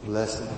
lesson.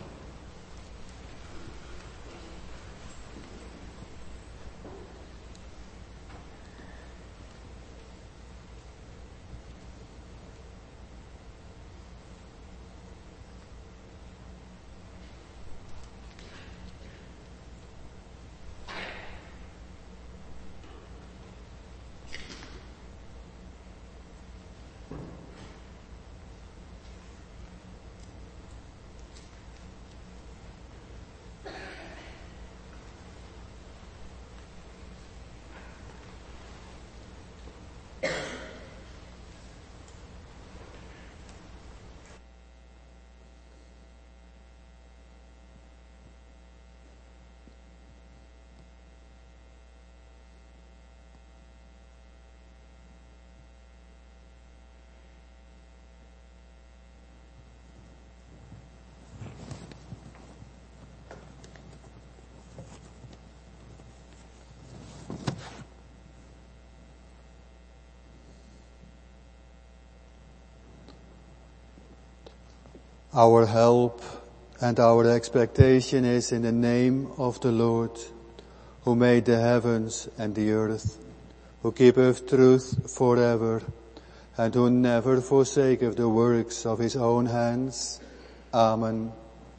Our help and our expectation is in the name of the Lord, who made the heavens and the earth, who keepeth truth forever, and who never forsaketh the works of his own hands. Amen.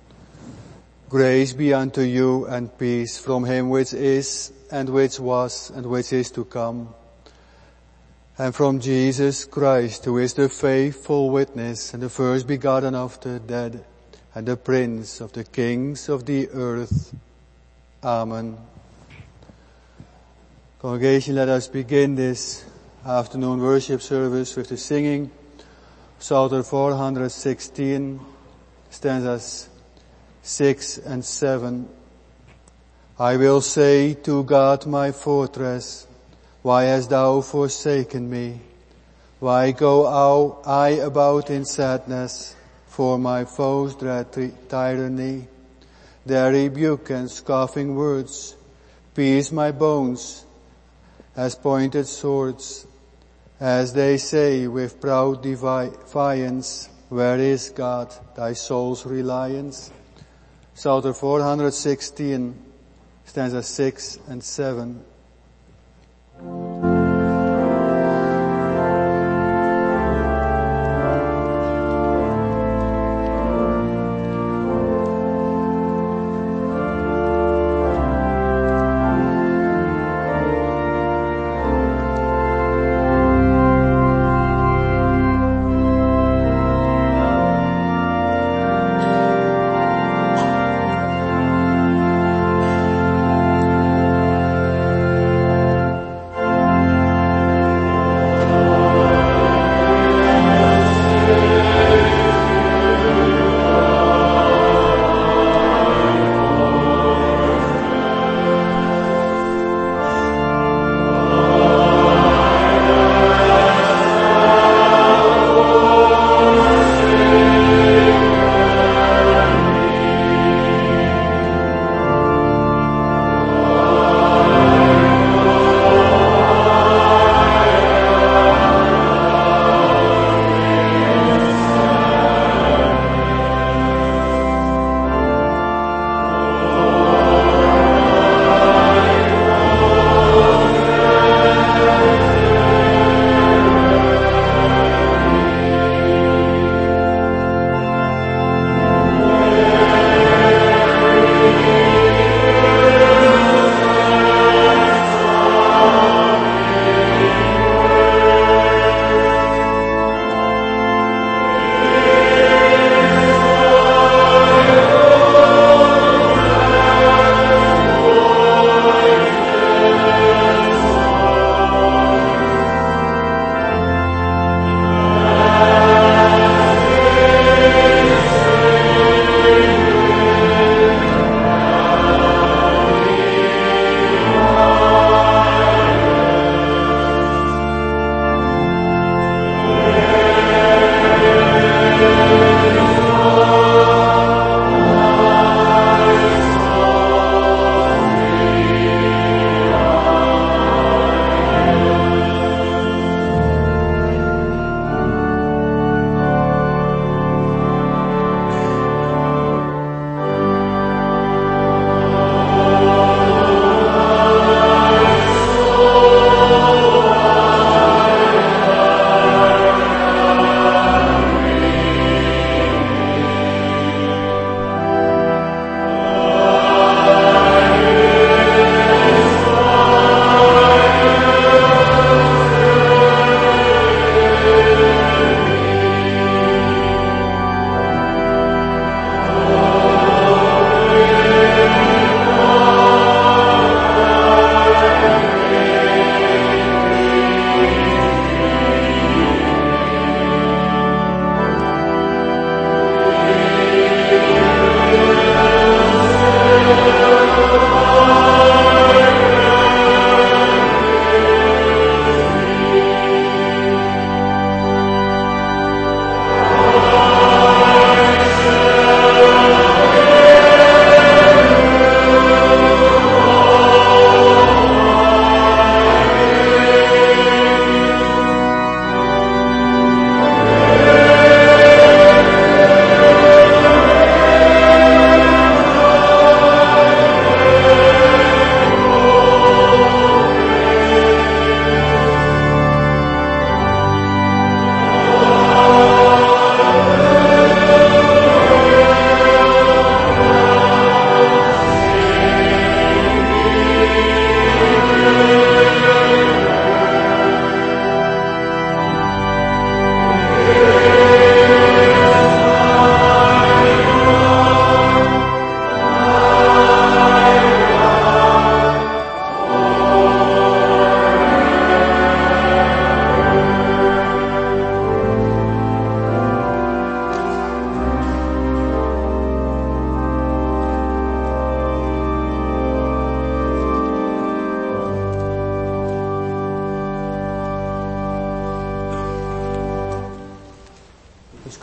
Grace be unto you and peace from him which is, and which was, and which is to come, and from Jesus Christ, who is the faithful witness and the first begotten of the dead, and the Prince of the kings of the earth. Amen. Congregation, let us begin this afternoon worship service with the singing Psalter 416, stanzas 6 and 7. I will say to God my fortress, why hast thou forsaken me? Why go I about in sadness? For my foes dread tyranny. Their rebuke and scoffing words pierce my bones as pointed swords, as they say with proud defiance, where is God, thy soul's reliance? Psalter 416, stanzas 6 and 7.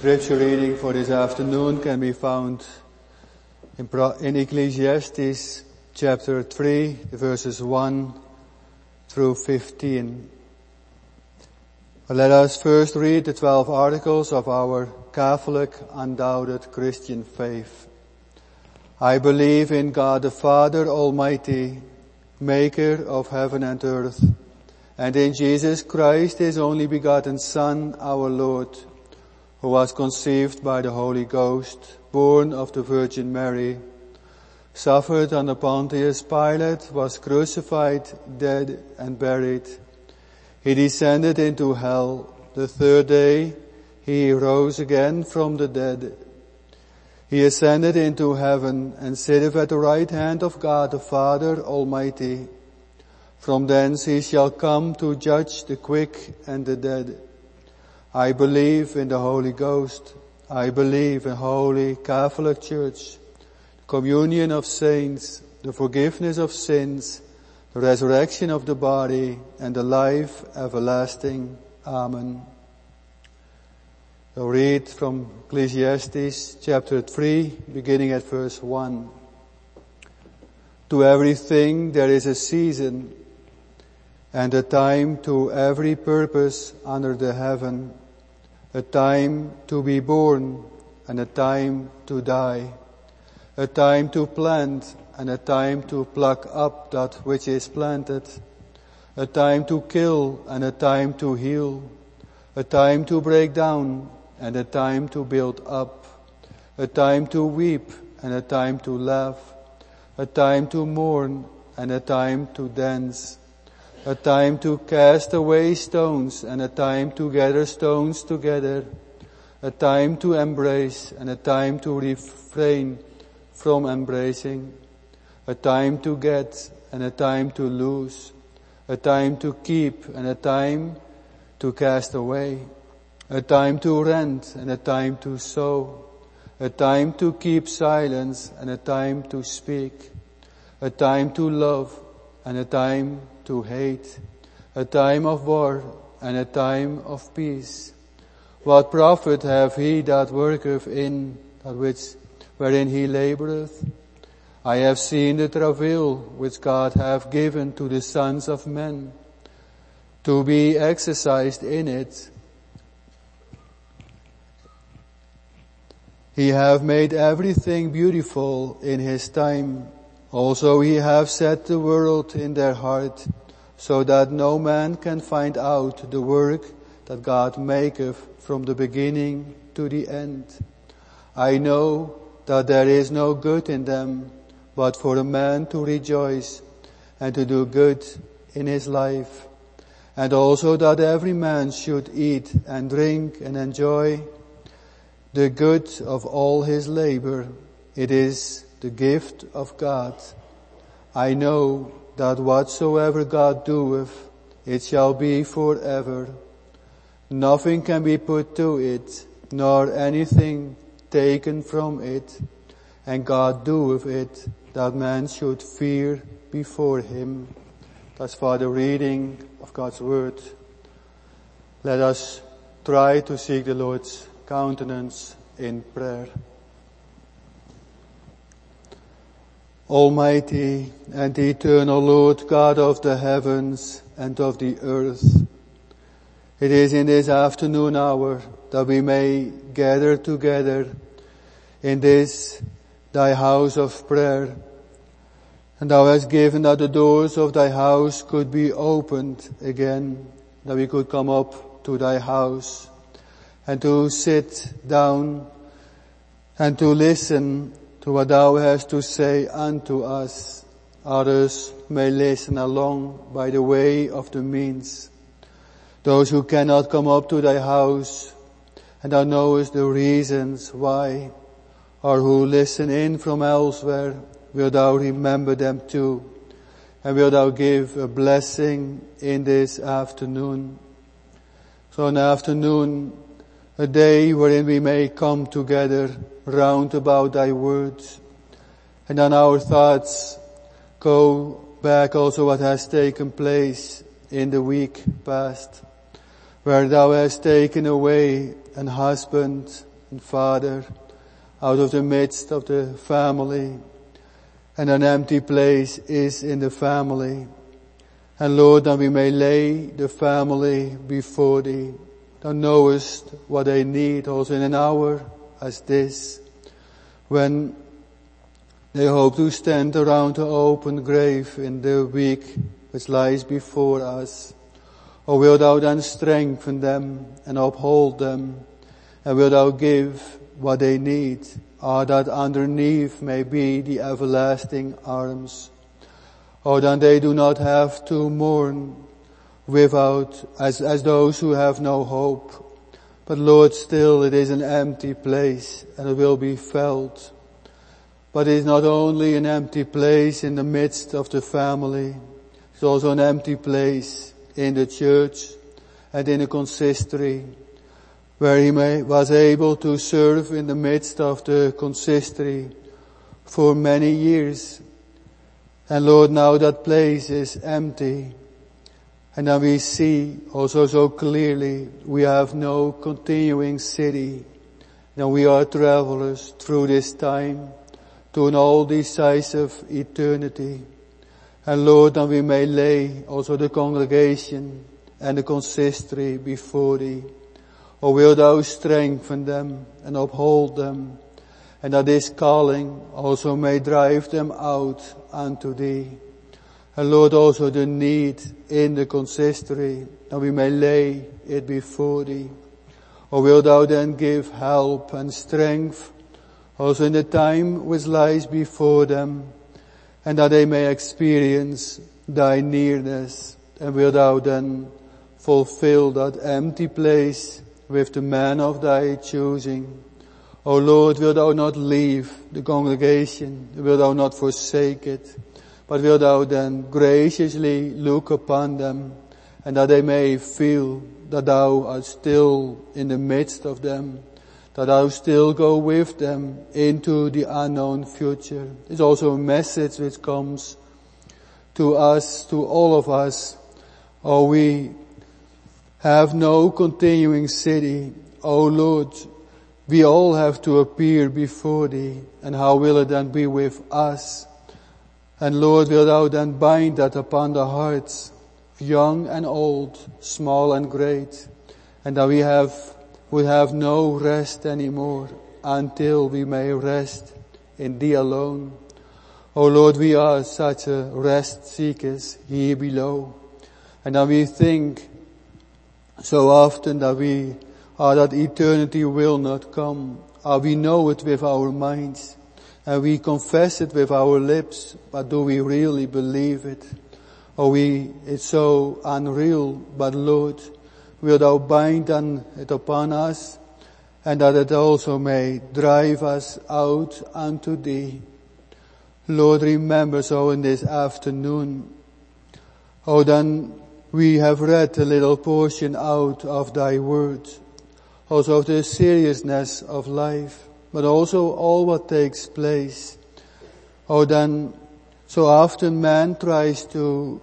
Scripture reading for this afternoon can be found in Ecclesiastes chapter 3, verses 1 through 15. But let us first read the 12 articles of our Catholic, undoubted Christian faith. I believe in God the Father Almighty, maker of heaven and earth, and in Jesus Christ, his only begotten Son, our Lord, who was conceived by the Holy Ghost, born of the Virgin Mary, suffered under Pontius Pilate, was crucified, dead, and buried. He descended into hell. The third day he rose again from the dead. He ascended into heaven and sitteth at the right hand of God the Father Almighty. From thence he shall come to judge the quick and the dead. I believe in the Holy Ghost. I believe in Holy Catholic Church, the communion of saints, the forgiveness of sins, the resurrection of the body, and the life everlasting. Amen. I'll read from Ecclesiastes chapter 3, beginning at verse 1. To everything there is a season, and a time to every purpose under the heaven, a time to be born and a time to die, a time to plant and a time to pluck up that which is planted, a time to kill and a time to heal, a time to break down and a time to build up, a time to weep and a time to laugh, a time to mourn and a time to dance, a time to cast away stones and a time to gather stones together, a time to embrace and a time to refrain from embracing, a time to get and a time to lose, a time to keep and a time to cast away, a time to rent and a time to sow, a time to keep silence and a time to speak, a time to love and a time to hate, a time of war and a time of peace. What profit have he that worketh in that which wherein he laboureth? I have seen the travail which God hath given to the sons of men, to be exercised in it. He hath made everything beautiful in his time. Also he hath set the world in their heart, so that no man can find out the work that God maketh from the beginning to the end. I know that there is no good in them, but for a man to rejoice and to do good in his life, and also that every man should eat and drink and enjoy the good of all his labor. It is the gift of God. I know that whatsoever God doeth, it shall be forever. Nothing can be put to it, nor anything taken from it, and God doeth it, that man should fear before him. That's for the reading of God's word. Let us try to seek the Lord's countenance in prayer. Almighty and eternal Lord, God of the heavens and of the earth, it is in this afternoon hour that we may gather together in this thy house of prayer. And thou hast given that the doors of thy house could be opened again, that we could come up to thy house and to sit down and to listen to what thou hast to say unto us. Others may listen along by the way of the means. Those who cannot come up to thy house, and thou knowest the reasons why, or who listen in from elsewhere, will thou remember them too, and will thou give a blessing in this afternoon. So an afternoon, a day wherein we may come together round about thy words, and on our thoughts go back also what has taken place in the week past, where thou hast taken away an husband And Father, out of the midst of the family, and an empty place is in the family. And Lord, that we may lay the family before Thee. Thou knowest what they need also in an hour as this, when they hope to stand around the open grave in the week which lies before us. O wilt Thou then strengthen them and uphold them, and wilt Thou give what they need, that underneath may be the everlasting arms. That they do not have to mourn without, as those who have no hope. But Lord, still it is an empty place, and it will be felt. But it is not only an empty place in the midst of the family, it's also an empty place in the church and in the consistory, where he was able to serve in the midst of the consistory for many years. And Lord, now that place is empty. And now we see also so clearly we have no continuing city. Now we are travelers through this time to an all decisive eternity. And Lord, that we may lay also the congregation and the consistory before Thee. O will Thou strengthen them and uphold them, and that this calling also may drive them out unto Thee. And Lord, also the need in the consistory, that we may lay it before Thee. O will Thou then give help and strength also in the time which lies before them, and that they may experience Thy nearness, and will Thou then fulfill that empty place with the man of Thy choosing. O Lord, wilt Thou not leave the congregation, wilt Thou not forsake it, but wilt Thou then graciously look upon them, and that they may feel that Thou art still in the midst of them, that Thou still go with them into the unknown future. It's also a message which comes to us, to all of us. Oh, we have no continuing city. Oh Lord, we all have to appear before Thee, and how will it then be with us? And Lord, wilt Thou then bind that upon the hearts, young and old, small and great, and that we would have no rest anymore until we may rest in Thee alone. Oh Lord, we are such a rest seekers here below, and that we think so often that that eternity will not come. We know it with our minds, and we confess it with our lips, but do we really believe it? It's so unreal, but Lord, wilt Thou bind it upon us, and that it also may drive us out unto Thee. Lord, remember so in this afternoon. Then we have read a little portion out of Thy word, also of the seriousness of life, but also all what takes place. Then so often man tries to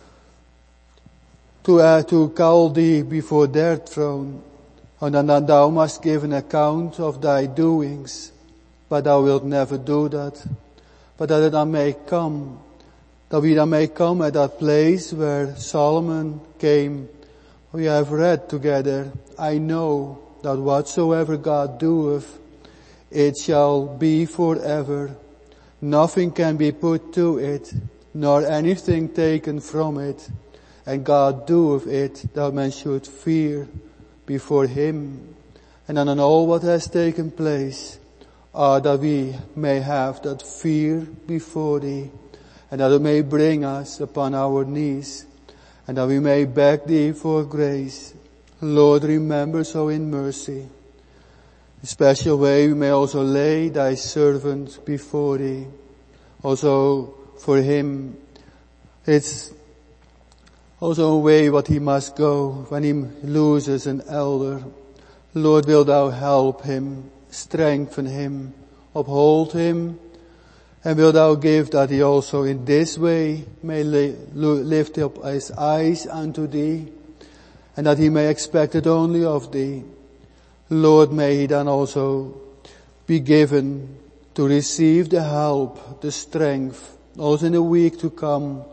call Thee before their throne, and then Thou must give an account of Thy doings, but Thou wilt never do that. But that it may come, that we then may come at that place where Solomon came. We have read together, I know that whatsoever God doeth, it shall be forever. Nothing can be put to it, nor anything taken from it. And God doeth it, that man should fear before Him. And then on all what has taken place, that we may have that fear before Thee, and that it may bring us upon our knees, and that we may beg Thee for grace. Lord, remember so in mercy. In a special way we may also lay Thy servant before Thee. Also for him, it's also a way what he must go when he loses an elder. Lord, wilt Thou help him, strengthen him, uphold him, and wilt Thou give that he also in this way may lift up his eyes unto Thee, and that he may expect it only of Thee. Lord, may he then also be given to receive the help, the strength, also in the week to come,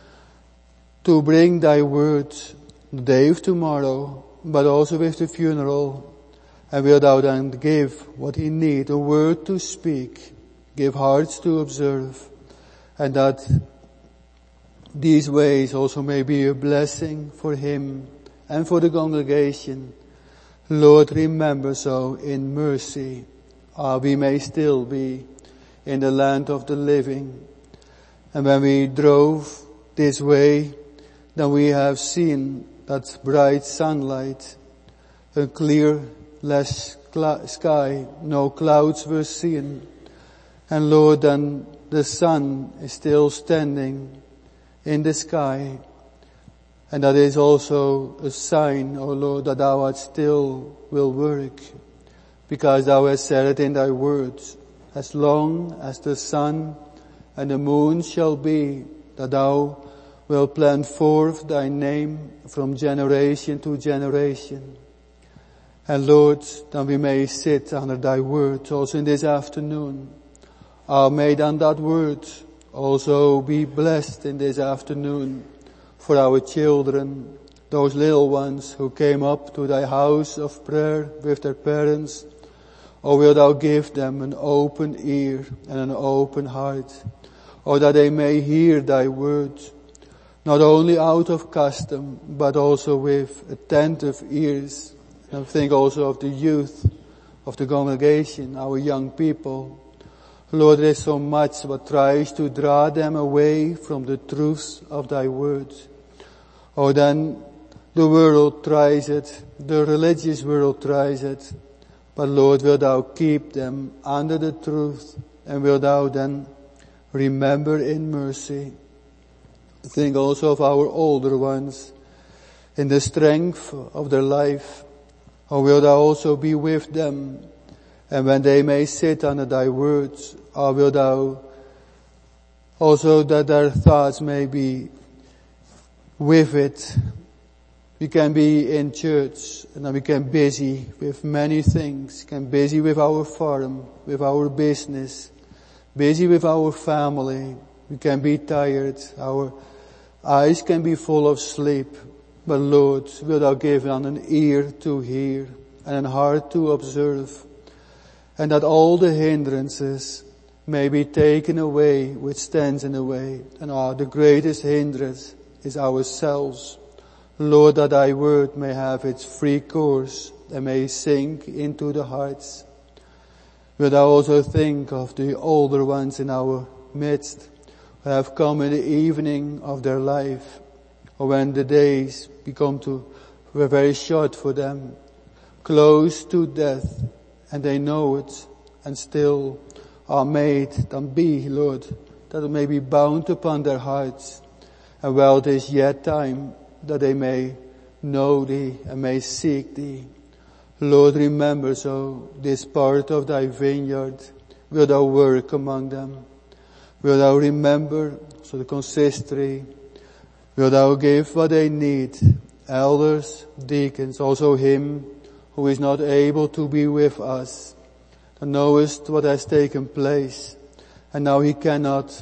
to bring thy word the day of tomorrow, but also with the funeral. And will thou then give what he needs, a word to speak, give hearts to observe, and that these ways also may be a blessing for him and for the congregation. Lord, remember so in mercy, we may still be in the land of the living. And when we drove this way, then we have seen that bright sunlight, a clear, less sky, no clouds were seen. And Lord, then the sun is still standing in the sky. And that is also a sign, O Lord, that thou art still will work. Because thou hast said it in thy words, as long as the sun and the moon shall be, that thou wilt plant forth thy name from generation to generation. And Lord, that we may sit under thy word also in this afternoon. May then that word also be blessed in this afternoon for our children, those little ones who came up to thy house of prayer with their parents. Or wilt thou give them an open ear and an open heart, or that they may hear thy word, not only out of custom, but also with attentive ears. And think also of the youth of the congregation, our young people. Lord, there is so much what tries to draw them away from the truths of thy word. Or then the world tries it, the religious world tries it. But Lord, wilt thou keep them under the truth, and wilt thou then remember in mercy. Think also of our older ones in the strength of their life. Or wilt thou also be with them, and when they may sit under thy words, or wilt thou also that their thoughts may be with it. We can be in church and then we can busy with many things, can busy with our farm, with our business, busy with our family. We can be tired, our eyes can be full of sleep. But Lord, wilt thou give on an ear to hear and an heart to observe, and that all the hindrances may be taken away which stands in the way. And the greatest hindrance is ourselves. Lord, that thy word may have its free course and may sink into the hearts. Wilt thou also think of the older ones in our midst who have come in the evening of their life, or when the days were very short for them, close to death, and they know it, and still are made them be, Lord, that it may be bound upon their hearts. And while it is yet time, that they may know thee and may seek thee. Lord, remember so this part of thy vineyard. Wilt thou work among them? Wilt thou remember so the consistory? Wilt thou give what they need? Elders, deacons, also him who is not able to be with us. Thou knowest what has taken place, and now he cannot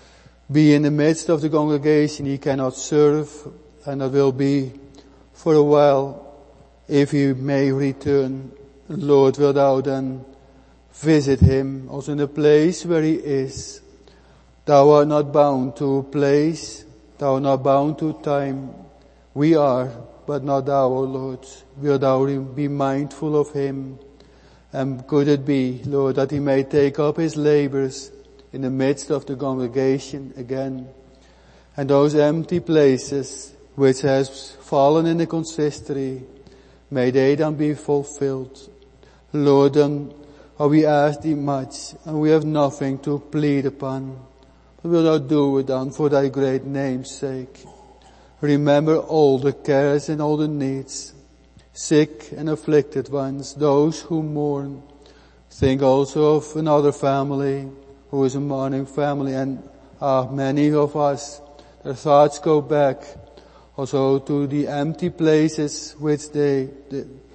be in the midst of the congregation. He cannot serve, and that will be for a while, if he may return. Lord, wilt thou then visit him also in the place where he is. Thou art not bound to a place, thou art not bound to time. We are, but not thou, O Lord. Wilt thou be mindful of him? And could it be, Lord, that he may take up his labors in the midst of the congregation again? And those empty places which has fallen in the consistory, may they then be fulfilled. Lord, then we ask thee much, and we have nothing to plead upon. But wilt thou do it then for thy great name's sake? Remember all the cares and all the needs, sick and afflicted ones, those who mourn. Think also of another family who is a mourning family, and many of us, their thoughts go back also to the empty places which they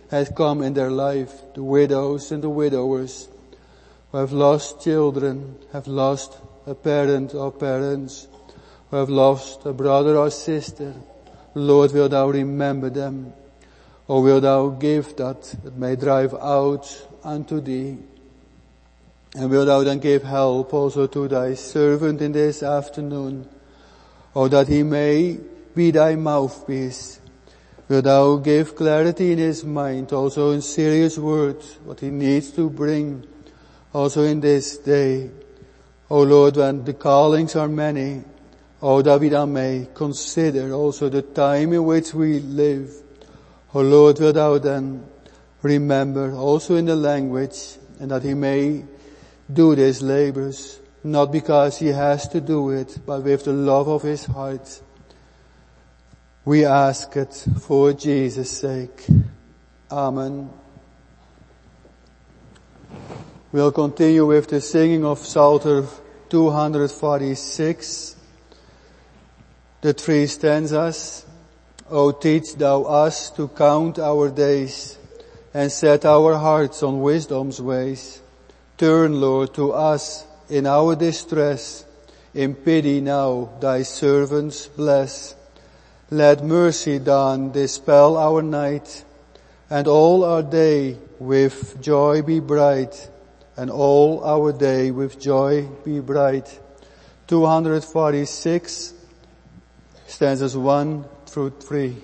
has come in their life, the widows and the widowers who have lost children, have lost a parent or parents, who have lost a brother or sister. Lord, will thou remember them, or will thou give that it may drive out unto thee? And will thou then give help also to thy servant in this afternoon, or that he may be thy mouthpiece? Will thou give clarity in his mind, also in serious words, what he needs to bring also in this day? O Lord, when the callings are many, O that we then may consider also the time in which we live. O Lord, will thou then remember also in the language, and that he may do these labors, not because he has to do it, but with the love of his heart. We ask it for Jesus' sake. Amen. We'll continue with the singing of Psalter 246. The 3 stanzas. O teach thou us to count our days, and set our hearts on wisdom's ways. Turn, Lord, to us in our distress. In pity now thy servants bless. Let mercy dawn dispel our night, and all our day with joy be bright, and all our day with joy be bright. 246, stanzas 1 through 3.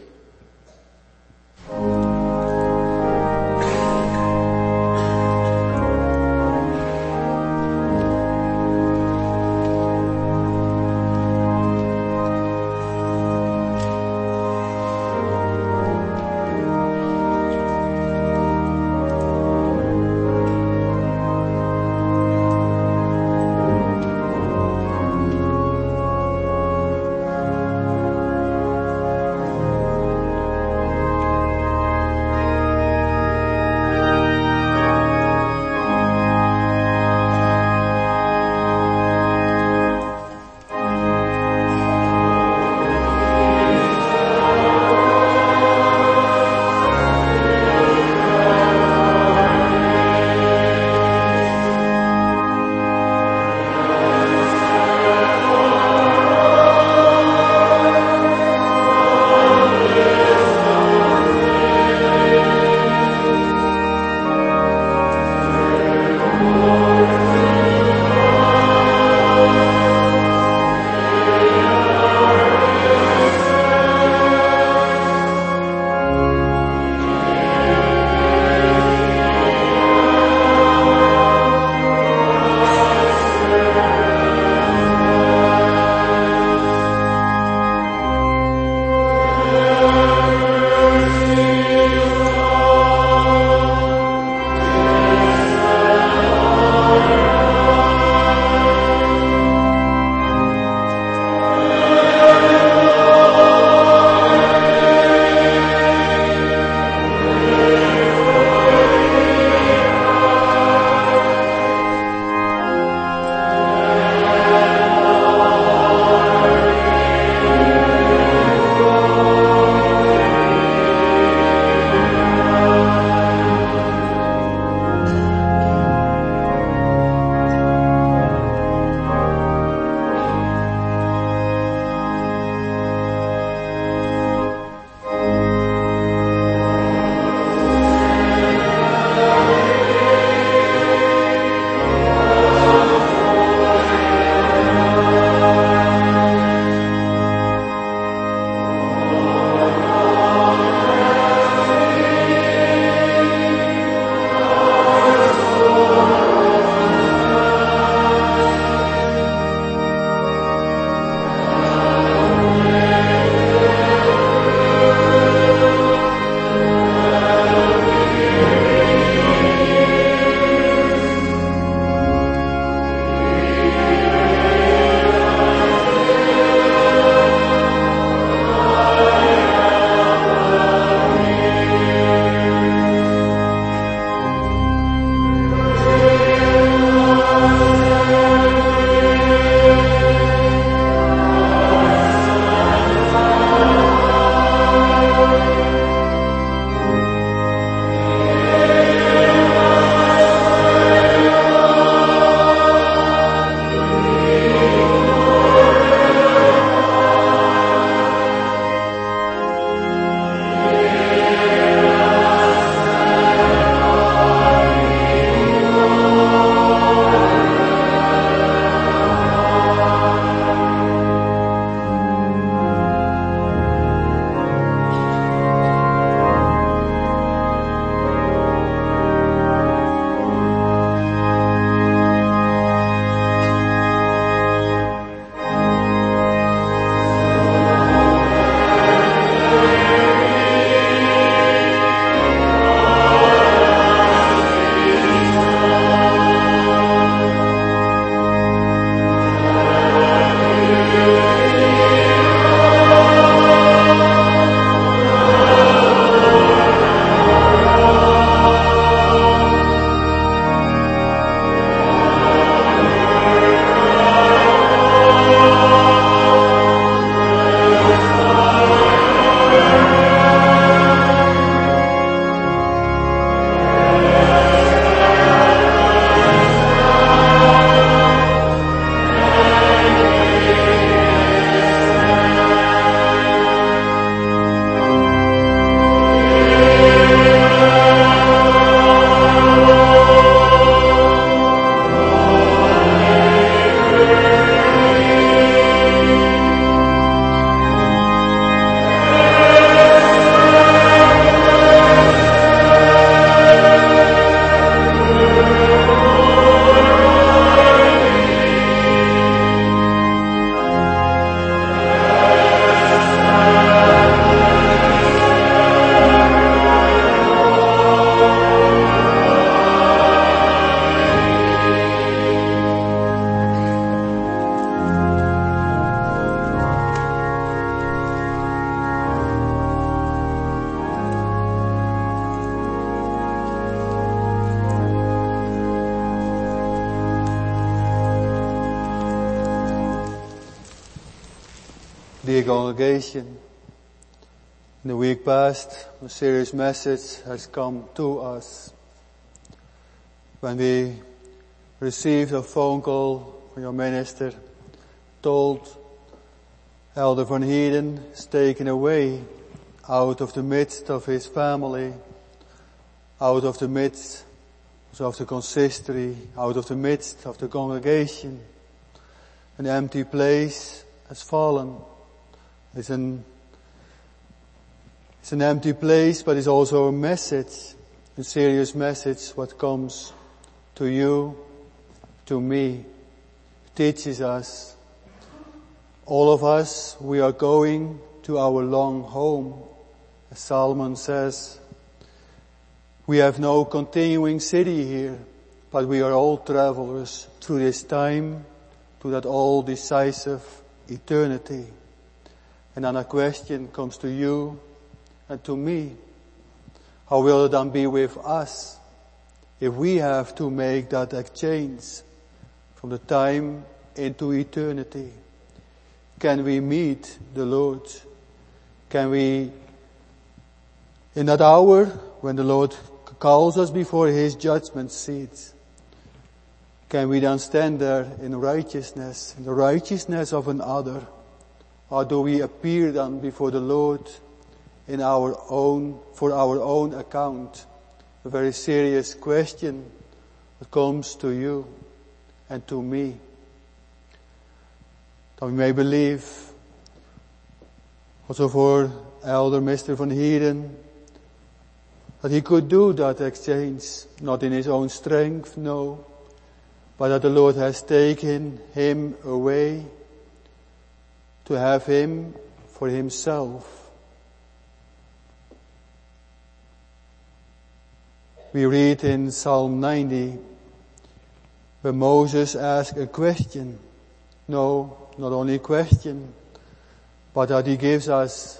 Dear congregation, in the week past, a serious message has come to us. When we received a phone call from your minister, told Elder Van Heerden is taken away out of the midst of his family, out of the midst of the consistory, out of the midst of the congregation. An empty place has fallen. It's an empty place, but it's also a message, a serious message, what comes to you, to me, teaches us. All of us, we are going to our long home. As Solomon says, we have no continuing city here, but we are all travelers through this time to that all decisive eternity. And then a question comes to you and to me. How will it then be with us if we have to make that exchange from the time into eternity? Can we meet the Lord? Can we, in that hour when the Lord calls us before His judgment seat, can we then stand there in righteousness, in the righteousness of another? Or do we appear then before the Lord for our own account? A very serious question that comes to you and to me. That we may believe, also for Elder Mr. Van Heerden, that he could do that exchange, not in his own strength, no, but that the Lord has taken him away to have him for himself. We read in Psalm 90, where Moses asked a question. No, not only a question, but that he gives us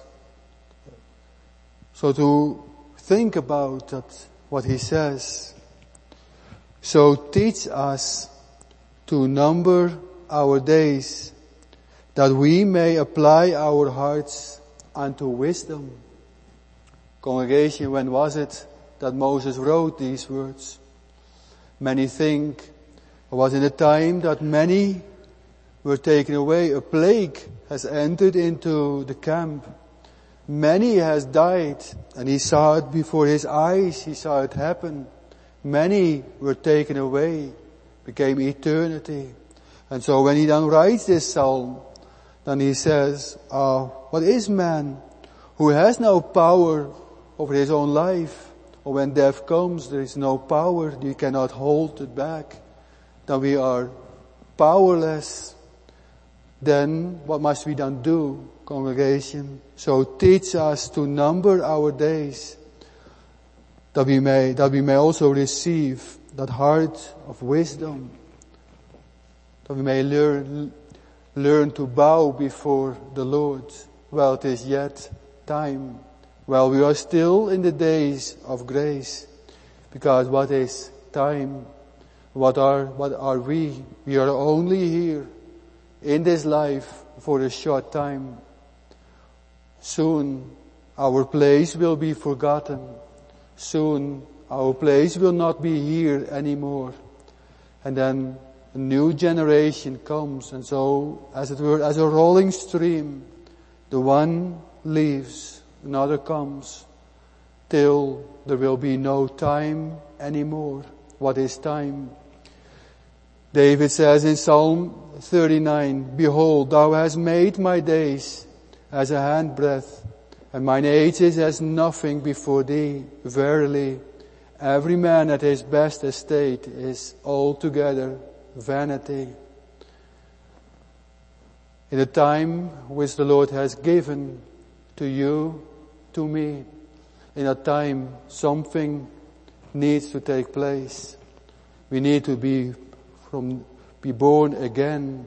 so to think about that, what he says. So teach us to number our days, that we may apply our hearts unto wisdom. Congregation, when was it that Moses wrote these words? Many think it was in the time that many were taken away. A plague has entered into the camp. Many has died, and he saw it before his eyes. He saw it happen. Many were taken away, became eternity. And so when he then writes this psalm, then he says, what is man who has no power over his own life? Or when death comes, there is no power. You cannot hold it back. Then we are powerless. Then what must we then do, congregation? So teach us to number our days, that we may also receive that heart of wisdom, that we may learn to bow before the Lord. Well, it is yet time. Well, we are still in the days of grace, because what is time? What are we? We are only here in this life for a short time. Soon our place will be forgotten. Soon our place will not be here anymore. And then a new generation comes, and so, as it were, as a rolling stream, the one leaves, another comes, till there will be no time anymore. What is time? David says in Psalm 39, Behold, thou hast made my days as a handbreadth, and mine age is as nothing before thee. Verily, every man at his best estate is altogether vanity. In the time which the Lord has given to you, to me, in a time something needs to take place. We need to be born again.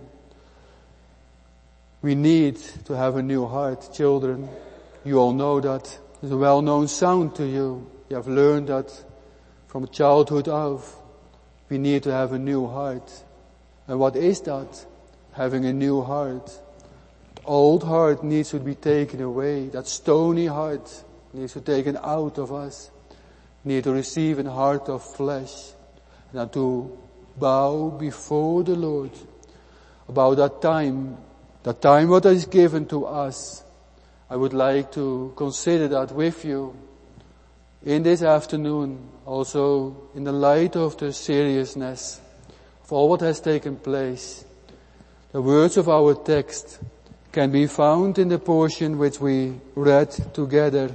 We need to have a new heart. Children, you all know that. It's a well-known sound to you. You have learned that from childhood of. We need to have a new heart. And what is that? Having a new heart. old heart needs to be taken away. That stony heart needs to be taken out of us. We need to receive a heart of flesh. And to bow before the Lord about that time what is given to us. I would like to consider that with you in this afternoon, also in the light of the seriousness of all what has taken place. The words of our text can be found in the portion which we read together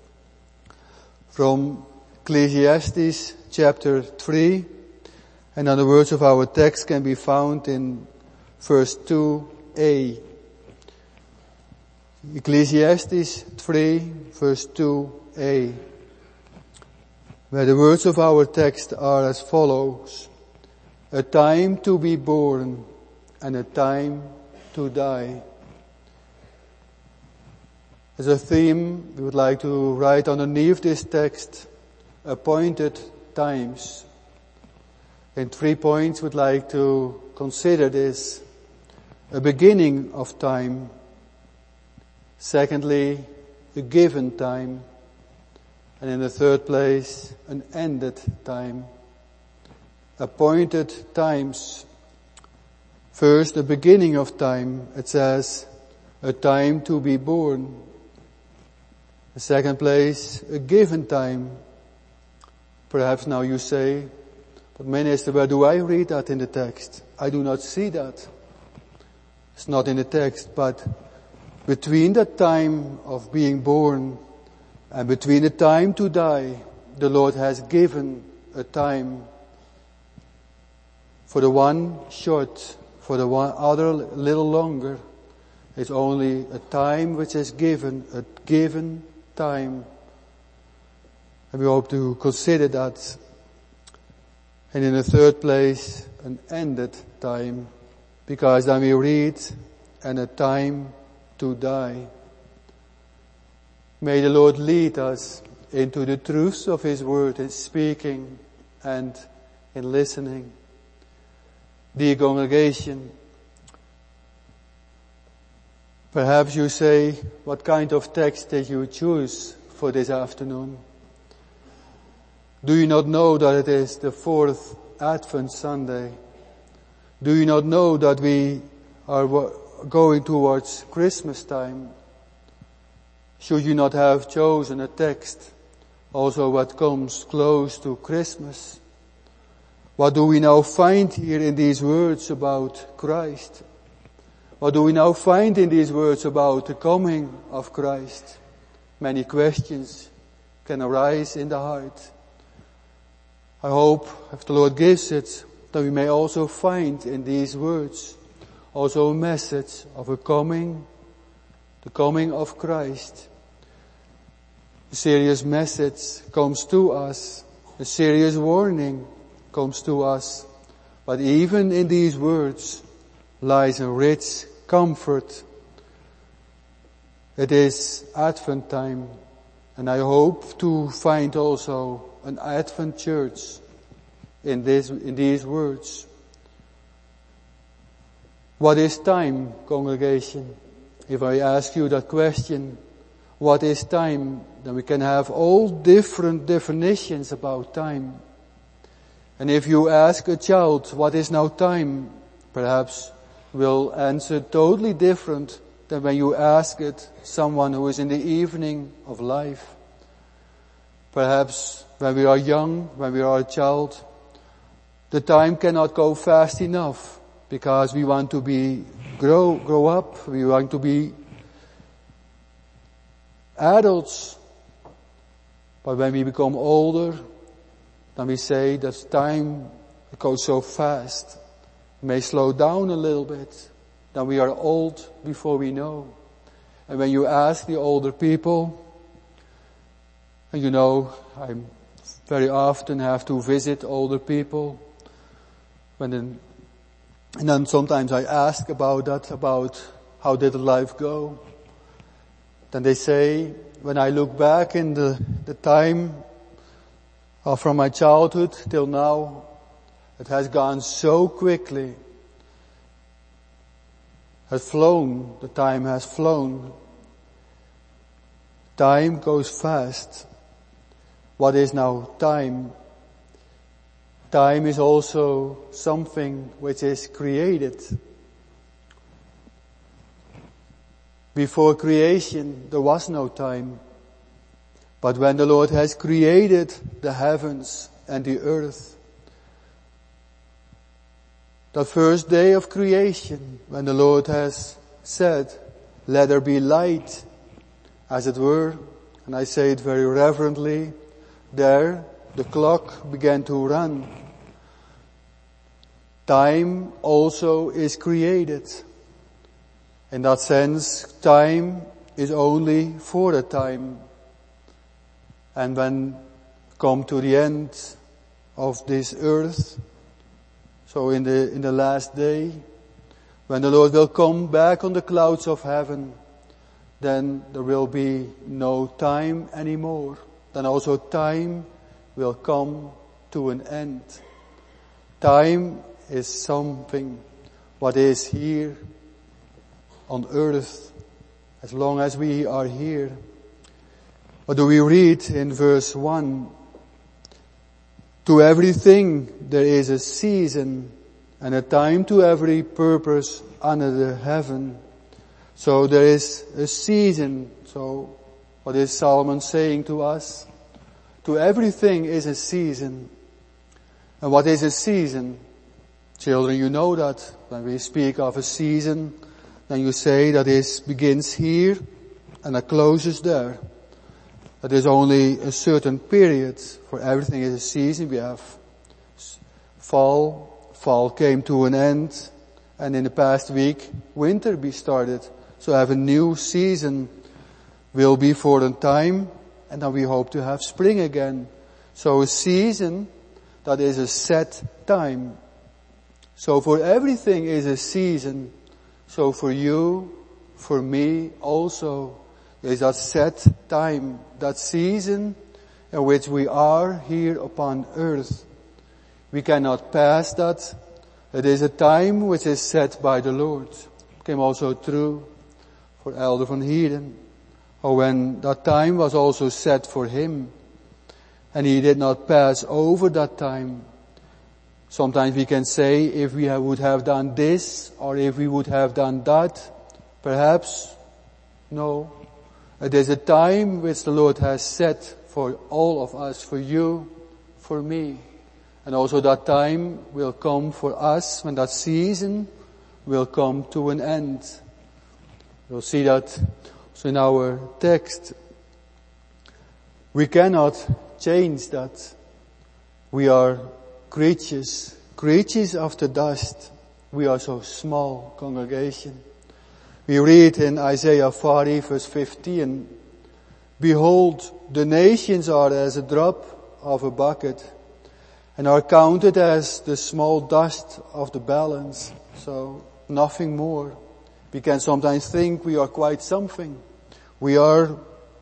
from Ecclesiastes chapter 3, and then the words of our text can be found in verse 2a. Ecclesiastes 3, verse 2a, where the words of our text are as follows: a time to be born and a time to die. As a theme, we would like to write underneath this text, appointed times. In 3 points, we'd like to consider this: a beginning of time. Secondly, a given time. And in the third place, an ended time. Appointed times. First, the beginning of time. It says, a time to be born. The second place, a given time. Perhaps now you say, but Minister, where do I read that in the text? I do not see that. It's not in the text, but between the time of being born and between the time to die, the Lord has given a time. For the one short, for the one other a little longer. It's only a time which is given, a given time. And we hope to consider that. And in the third place, an ended time. Because then we read, and a time to die. May the Lord lead us into the truths of His Word in speaking and in listening. Dear congregation, perhaps you say, what kind of text did you choose for this afternoon? Do you not know that it is the 4th Advent Sunday? Do you not know that we are going towards Christmas time? Should you not have chosen a text also what comes close to Christmas? What do we now find here in these words about Christ? What do we now find in these words about the coming of Christ? Many questions can arise in the heart. I hope, if the Lord gives it, that we may also find in these words also a message of the coming of Christ. A serious message comes to us, a serious warning comes to us, but even in these words lies a rich comfort. It is Advent time, and I hope to find also an Advent church in these words. What is time, congregation? If I ask you that question, what is time? Then we can have all different definitions about time. And if you ask a child, what is now time? Perhaps will answer totally different than when you ask it someone who is in the evening of life. Perhaps when we are young, when we are a child, the time cannot go fast enough because we want to grow up, we want to be adults. But when we become older, then we say that time goes so fast. It may slow down a little bit. Then we are old before we know. And when you ask the older people, and you know, I very often have to visit older people, and then sometimes I ask about that, about how did life go. Then they say, when I look back in the time from my childhood till now, it has gone so quickly. has flown. The time has flown. Time goes fast. What is now time? Time is also something which is created. Before creation, there was no time. But when the Lord has created the heavens and the earth, the first day of creation, when the Lord has said, let there be light, as it were, and I say it very reverently, there the clock began to run. Time also is created. In that sense, time is only for a time. And when come to the end of this earth, so in the last day, when the Lord will come back on the clouds of heaven, then there will be no time anymore. Then also time will come to an end. Time is something what is here on earth as long as we are here. What do we read in verse 1? To everything there is a season and a time to every purpose under the heaven. So there is a season. So what is Solomon saying to us? To everything is a season. And what is a season? Children, you know that when we speak of a season, then you say that it begins here and it closes there. That is only a certain period. For everything is a season. We have fall. Fall came to an end. And in the past week, winter be started. So have a new season will be for a time. And then we hope to have spring again. So a season, that is a set time. So for everything is a season. So for you, for me also, is that set time, that season in which we are here upon earth. We cannot pass that. It is a time which is set by the Lord. It came also true for Elder van Heerden. Or when that time was also set for him. And he did not pass over that time. Sometimes we can say if we would have done this or if we would have done that, perhaps, no. It is a time which the Lord has set for all of us, for you, for me. And also that time will come for us when that season will come to an end. We'll see that also in our text. We cannot change that. We are creatures of the dust. We are so small, congregation. We read in Isaiah 40 verse 15, behold, the nations are as a drop of a bucket and are counted as the small dust of the balance. So nothing more. We can sometimes think we are quite something. When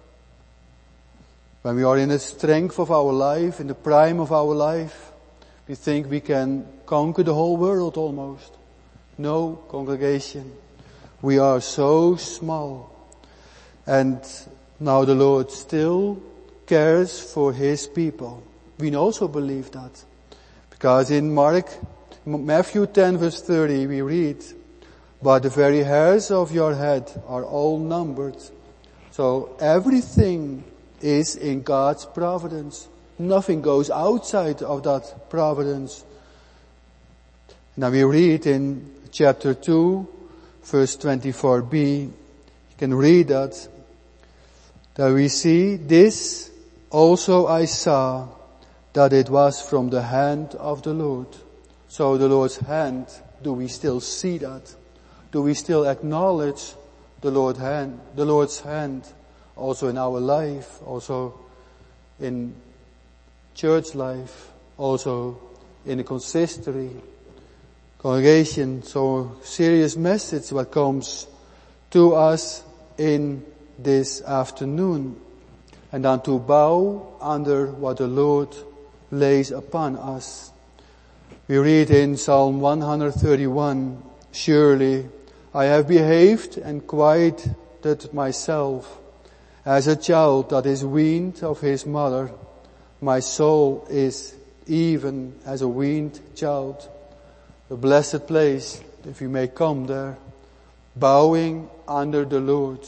we are in the strength of our life, in the prime of our life, we think we can conquer the whole world almost. No, congregation. We are so small. And now the Lord still cares for His people. We also believe that. Because in Matthew 10 verse 30 we read, but the very hairs of your head are all numbered. So everything is in God's providence. Nothing goes outside of that providence. Now we read in chapter 2, verse 24b, you can read that we see, this also I saw, that it was from the hand of the Lord. So the Lord's hand, do we still see that? Do we still acknowledge the Lord's hand, also in our life, also in church life, also in the consistory, congregation? So serious message what comes to us in this afternoon. And then to bow under what the Lord lays upon us. We read in Psalm 131, surely I have behaved and quieted myself as a child that is weaned of his mother. My soul is even as a weaned child. A blessed place, if you may come there, bowing under the Lord.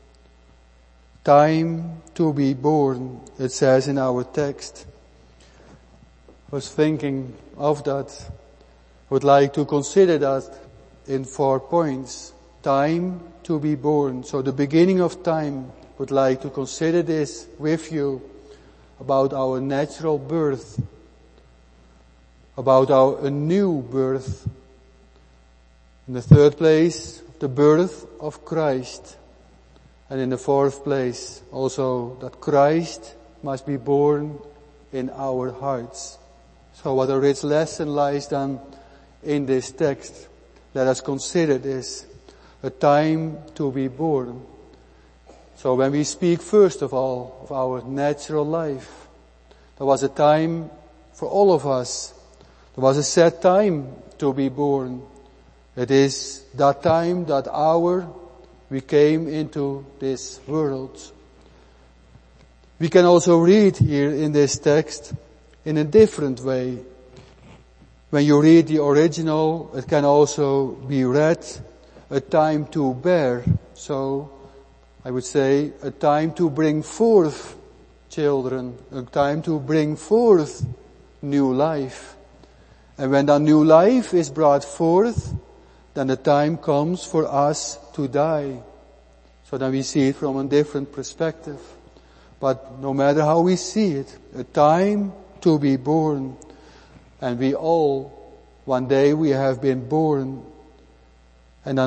Time to be born, it says in our text. I was thinking of that. I would like to consider that in 4 points. Time to be born. So the beginning of time, I would like to consider this with you about our natural birth, about a new birth. In the 3rd place, the birth of Christ. And in the 4th place, also that Christ must be born in our hearts. So what a rich lesson lies then in this text. Let us consider this, a time to be born. So when we speak first of all of our natural life, there was a time for all of us. There was a set time to be born. It is that time, that hour, we came into this world. We can also read here in this text in a different way. When you read the original, it can also be read a time to bear. So I would say a time to bring forth children, a time to bring forth new life. And when that new life is brought forth, then the time comes for us to die. So then we see it from a different perspective. But no matter how we see it, a time to be born. And we all, one day we have been born. And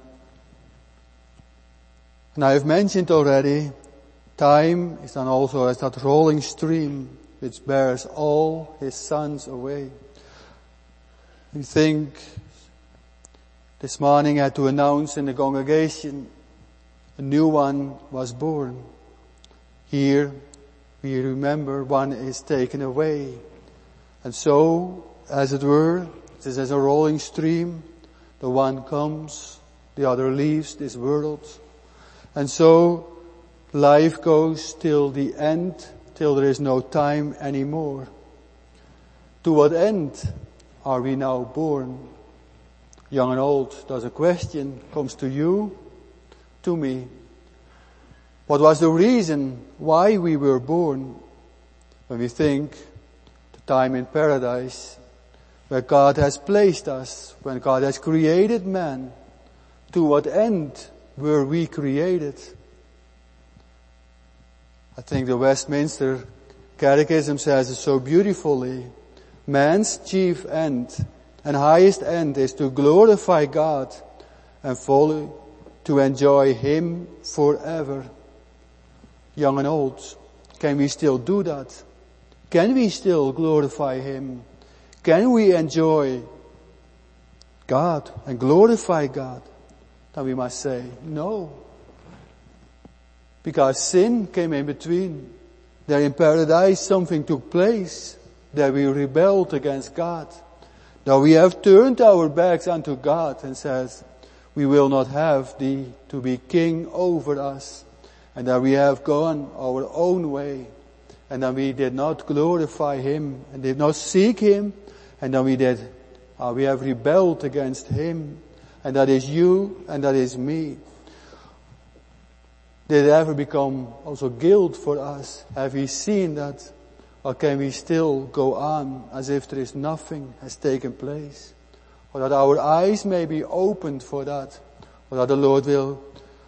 I have mentioned already, time is then also as that rolling stream which bears all his sons away. We think this morning I had to announce in the congregation a new one was born. Here we remember one is taken away. And so, as it were, it is as a rolling stream. The one comes, the other leaves this world. And so life goes till the end, till there is no time anymore. To what end are we now born? Young and old, does a question comes to you, to me. What was the reason why we were born? When we think the time in paradise, where God has placed us, when God has created man, to what end were we created? I think the Westminster Catechism says it so beautifully. Man's chief end and highest end is to glorify God and fully to enjoy Him forever. Young and old, can we still do that? Can we still glorify Him? Can we enjoy God and glorify God? Then we must say, no. Because sin came in between. There in paradise something took place. There we rebelled against God. Now we have turned our backs unto God and says, we will not have thee to be king over us. And that we have gone our own way. And then we did not glorify Him and did not seek Him. And then we have rebelled against Him. And that is you and that is me. Did it ever become also guilt for us? Have we seen that? Or can we still go on as if there is nothing has taken place? Or that our eyes may be opened for that? Or that the Lord will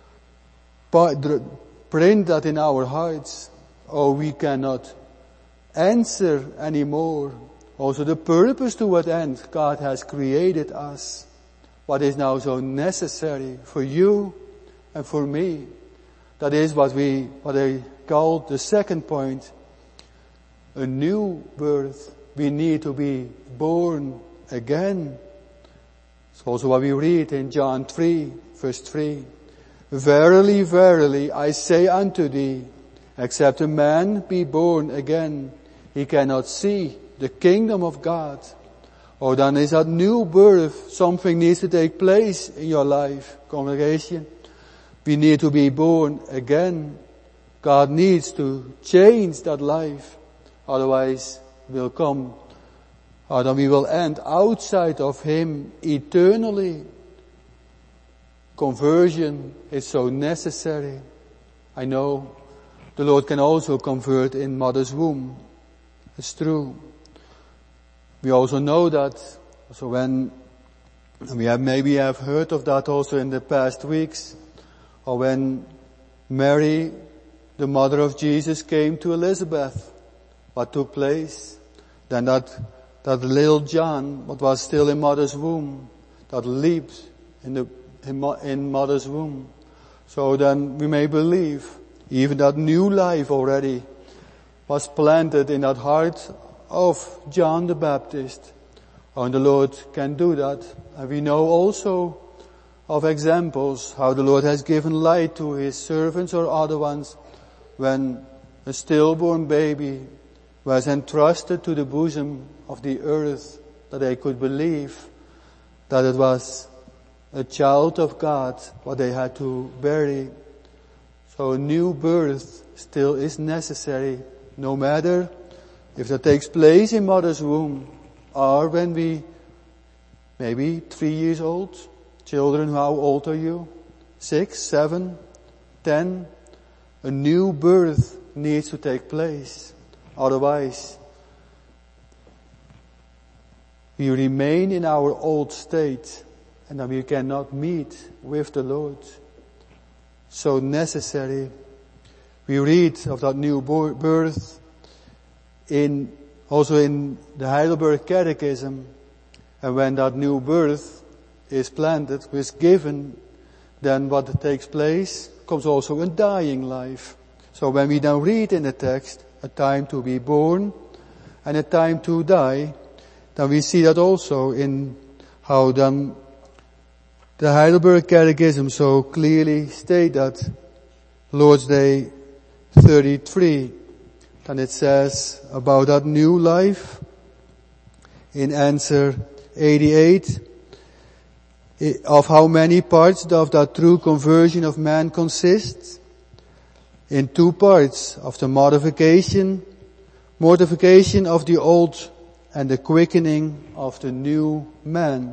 print that in our hearts? Oh, we cannot answer anymore. Also the purpose to what end God has created us. What is now so necessary for you and for me. That is what I call the second point. A new birth. We need to be born again. It's also what we read in John 3, verse 3. Verily, verily, I say unto thee, except a man be born again, he cannot see the kingdom of God. or then is that new birth. Something needs to take place in your life, congregation. We need to be born again. God needs to change that life. Otherwise, we'll come, or then we will end outside of Him eternally. Conversion is so necessary. I know the Lord can also convert in mother's womb. It's true. We also know that, so when we have maybe have heard of that also in the past weeks, or when Mary, the mother of Jesus, came to Elizabeth, what took place? Then that little John, what was still in mother's womb, that leaped in mother's womb. So then we may believe even that new life already was planted in that heart of John the Baptist. And the Lord can do that. And we know also of examples how the Lord has given light to His servants or other ones when a stillborn baby was entrusted to the bosom of the earth, that they could believe that it was a child of God, what they had to bury. So a new birth still is necessary, no matter if that takes place in mother's womb or when we, maybe 3 years old. Children, how old are you? 6, 7, 10? A new birth needs to take place. Otherwise, we remain in our old state and then we cannot meet with the Lord. So necessary. We read of that new birth also in the Heidelberg Catechism. And when that new birth is planted, is given, then what takes place comes also a dying life. So when we now read in the text, a time to be born and a time to die, then we see that also in how then the Heidelberg Catechism so clearly state that Lord's Day 33. Then it says about that new life in answer 88, of how many parts does that true conversion of man consist? In 2 parts, of the mortification of the old and the quickening of the new man.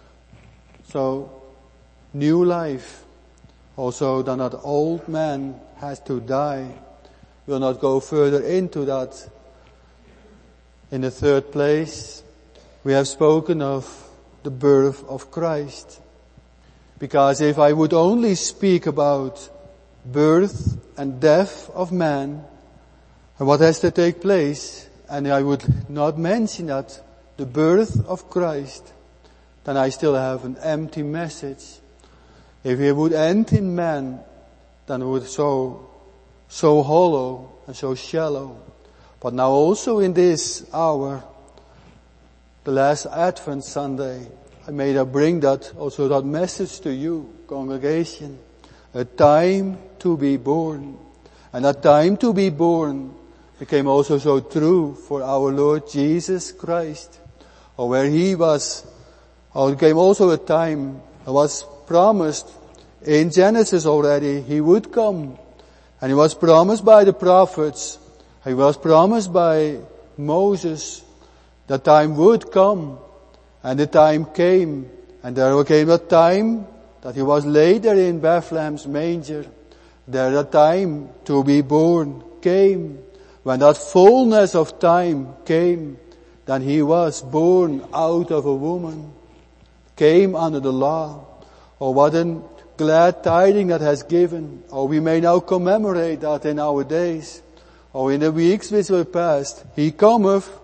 So, new life. Also, then that old man has to die. We'll not go further into that. In the 3rd place, we have spoken of the birth of Christ. Because if I would only speak about birth and death of man, and what has to take place, and I would not mention that, the birth of Christ, then I still have an empty message. If it would end in man, then it would so hollow and so shallow. But now also in this hour, the last Advent Sunday, I may bring that message to you, congregation. A time to be born. And that time to be born became also so true for our Lord Jesus Christ. Or where He was, it came also a time that was promised in Genesis already. He would come. And He was promised by the prophets. He was promised by Moses. The time would come. And the time came. And there came a time that He was laid there in Bethlehem's manger. There a time to be born came. When that fullness of time came, then He was born out of a woman. Came under the law. Oh, what a glad tiding that has given. Oh, we may now commemorate that in our days. Oh, in the weeks which were past. He cometh.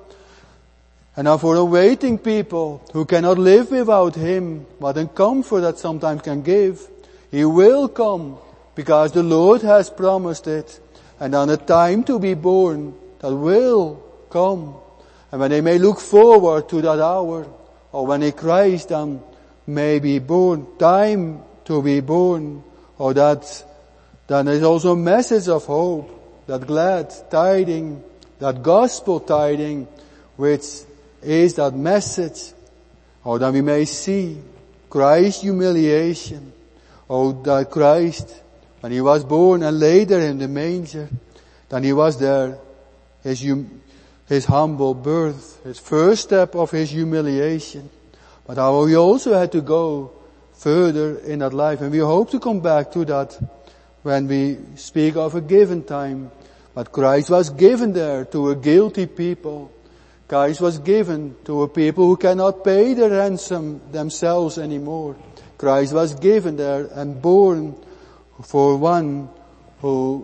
And now for the waiting people who cannot live without Him, what a comfort that sometimes can give. He will come because the Lord has promised it. And on a time to be born that will come. And when they may look forward to that hour, or when a Christ then may be born, time to be born, or that then is also a message of hope, that glad tiding, that gospel tiding, which is that message Oh, that we may see Christ's humiliation. Oh, that Christ, when he was born and laid there in the manger, then he was there, his humble birth, his first step of his humiliation. But how he also had to go further in that life. And we hope to come back to that when we speak of a given time. But Christ was given there to a guilty people. Christ was given to a people who cannot pay the ransom themselves anymore. Christ was given there and born for one who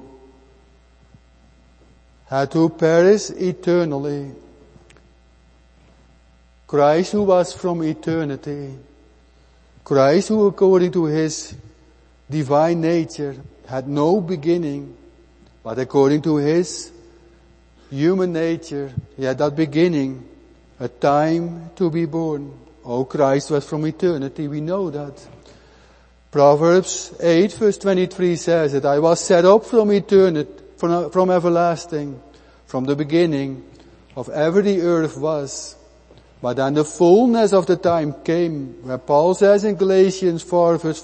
had to perish eternally. Christ who was from eternity. Christ who according to his divine nature had no beginning, but according to his human nature, he had that beginning, a time to be born. Oh, Christ was from eternity, we know that. Proverbs 8 verse 23 says that I was set up from eternity, from everlasting, from the beginning of ever the earth was. But then the fullness of the time came, where Paul says in Galatians 4 verse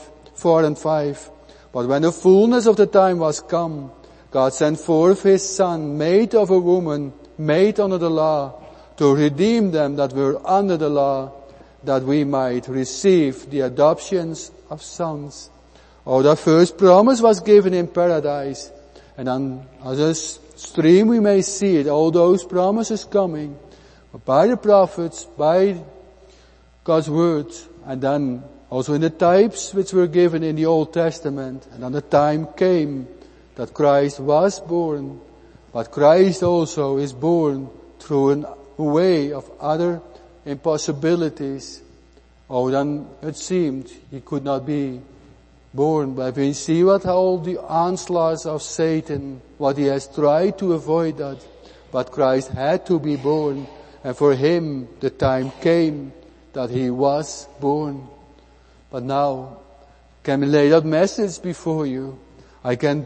4 and 5, but when the fullness of the time was come, God sent forth his Son, made of a woman, made under the law, to redeem them that were under the law, that we might receive the adoptions of sons. Oh, the first promise was given in paradise. And then as a stream we may see it, all those promises coming by the prophets, by God's word, and then also in the types which were given in the Old Testament. And then the time came that Christ was born, but Christ also is born through a way of other impossibilities. Oh, then it seemed he could not be born. But we see what all the onslaughts of Satan, what he has tried to avoid that. But Christ had to be born. And for him, the time came that he was born. But now, can we lay that message before you? I can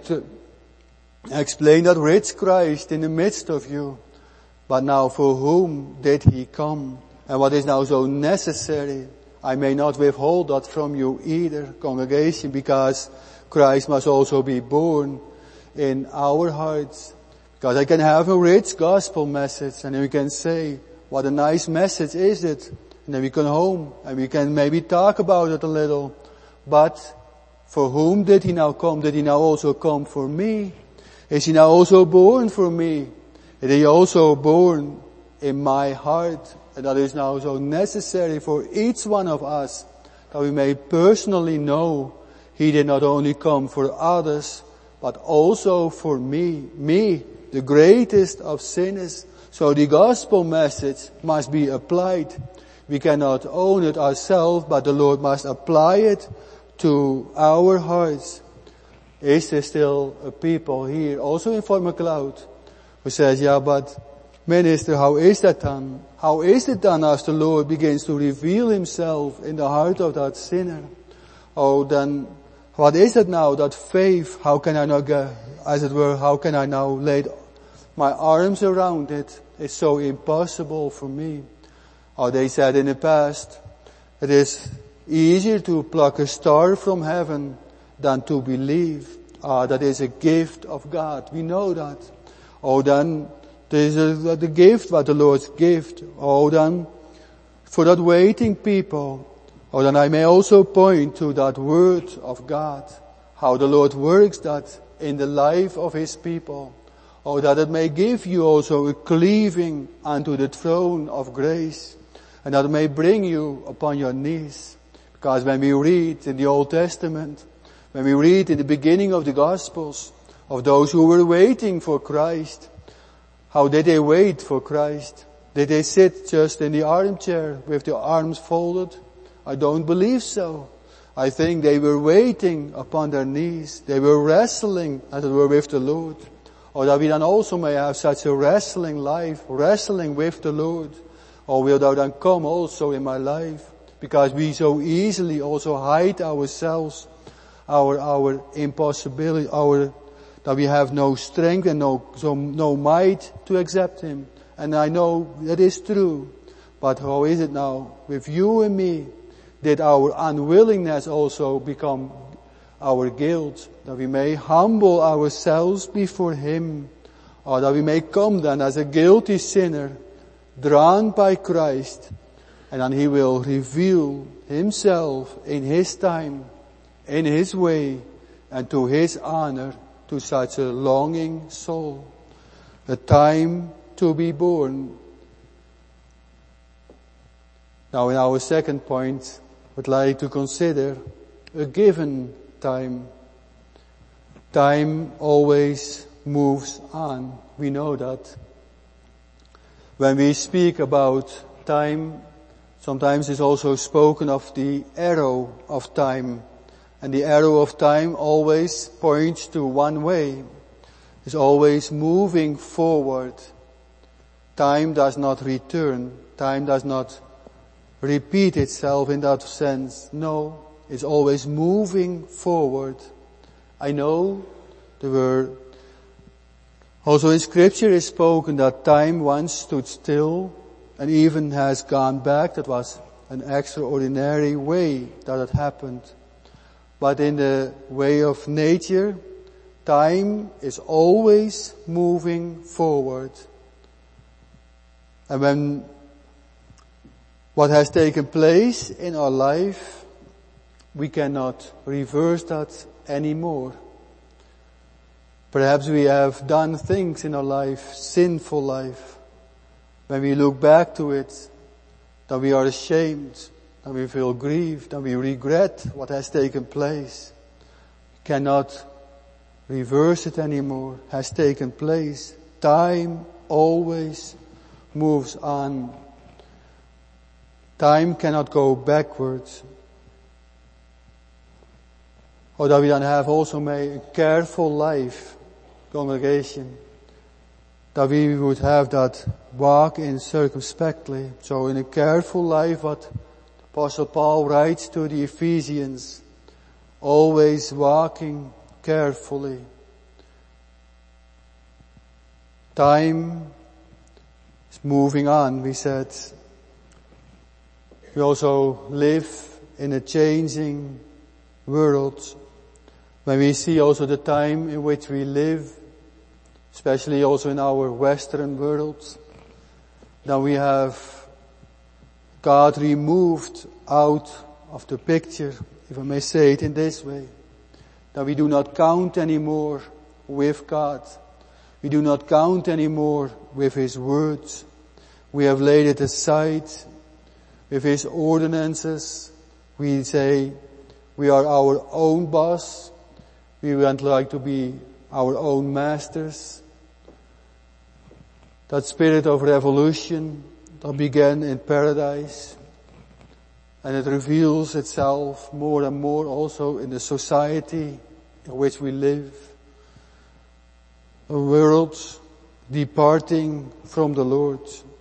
explain that rich Christ in the midst of you. But now, for whom did he come? And what is now so necessary? I may not withhold that from you either, congregation, because Christ must also be born in our hearts. Because I can have a rich gospel message, and then we can say, what a nice message is it? And then we come home, and we can maybe talk about it a little. But for whom did he now come? Did he now also come for me? Is he now also born for me? Is he also born in my heart? And that is now so necessary for each one of us, that we may personally know he did not only come for others, but also for me, the greatest of sinners. So the gospel message must be applied. We cannot own it ourselves, but the Lord must apply it to our hearts. Is there still a people here, also in Fort McLeod, who says, yeah, but minister, how is that done? How is it done as the Lord begins to reveal himself in the heart of that sinner? Oh, then, what is it now, that faith? How can I now get, as it were, how can I now lay my arms around it? It's so impossible for me. Oh, they said in the past, it is easier to pluck a star from heaven than to believe. That is a gift of God. We know that. Oh, then, this is the gift, what the Lord's gift. Oh, then, for that waiting people, oh, then I may also point to that word of God, how the Lord works that in the life of his people. Oh, that it may give you also a cleaving unto the throne of grace, and that it may bring you upon your knees. Because when we read in the Old Testament, when we read in the beginning of the Gospels, of those who were waiting for Christ, how did they wait for Christ? Did they sit just in the armchair with their arms folded? I don't believe so. I think they were waiting upon their knees. They were wrestling, as it were, with the Lord. Or that we then also may have such a wrestling life, wrestling with the Lord. Or will thou then come also in my life? Because we so easily also hide ourselves, our impossibility, that we have no strength and no might to accept him. And I know that is true. But how is it now with you and me? Did our unwillingness also become our guilt? That we may humble ourselves before Him, or that we may come then as a guilty sinner, drawn by Christ, and then He will reveal Himself in His time, in His way, and to His honor, to such a longing soul. A time to be born. Now in our second point, would like to consider a given time. Time always moves on. We know that. When we speak about time, sometimes it's also spoken of the arrow of time. And the arrow of time always points to one way. It's always moving forward. Time does not return. Time does not repeat itself in that sense. No, it's always moving forward. I know the word also in Scripture is spoken that time once stood still and even has gone back. That was an extraordinary way that it happened. But in the way of nature, time is always moving forward. And when what has taken place in our life, we cannot reverse that anymore. Perhaps we have done things in our life, sinful life. When we look back to it, that we are ashamed, that we feel grieved, that we regret what has taken place. We cannot reverse it anymore, has taken place. Time always moves on. Time cannot go backwards. Or that we then have also made a careful life, congregation. That we would have that walk in circumspectly. So in a careful life, what Apostle Paul writes to the Ephesians, always walking carefully. Time is moving on, we said. We also live in a changing world. When we see also the time in which we live, especially also in our Western world, then we have God removed out of the picture, if I may say it in this way, that we do not count anymore with God. We do not count anymore with His words. We have laid it aside. With His ordinances, we say we are our own boss. We want like to be our own masters. That spirit of revolution that began in paradise, and it reveals itself more and more also in the society in which we live. A world departing from the Lord.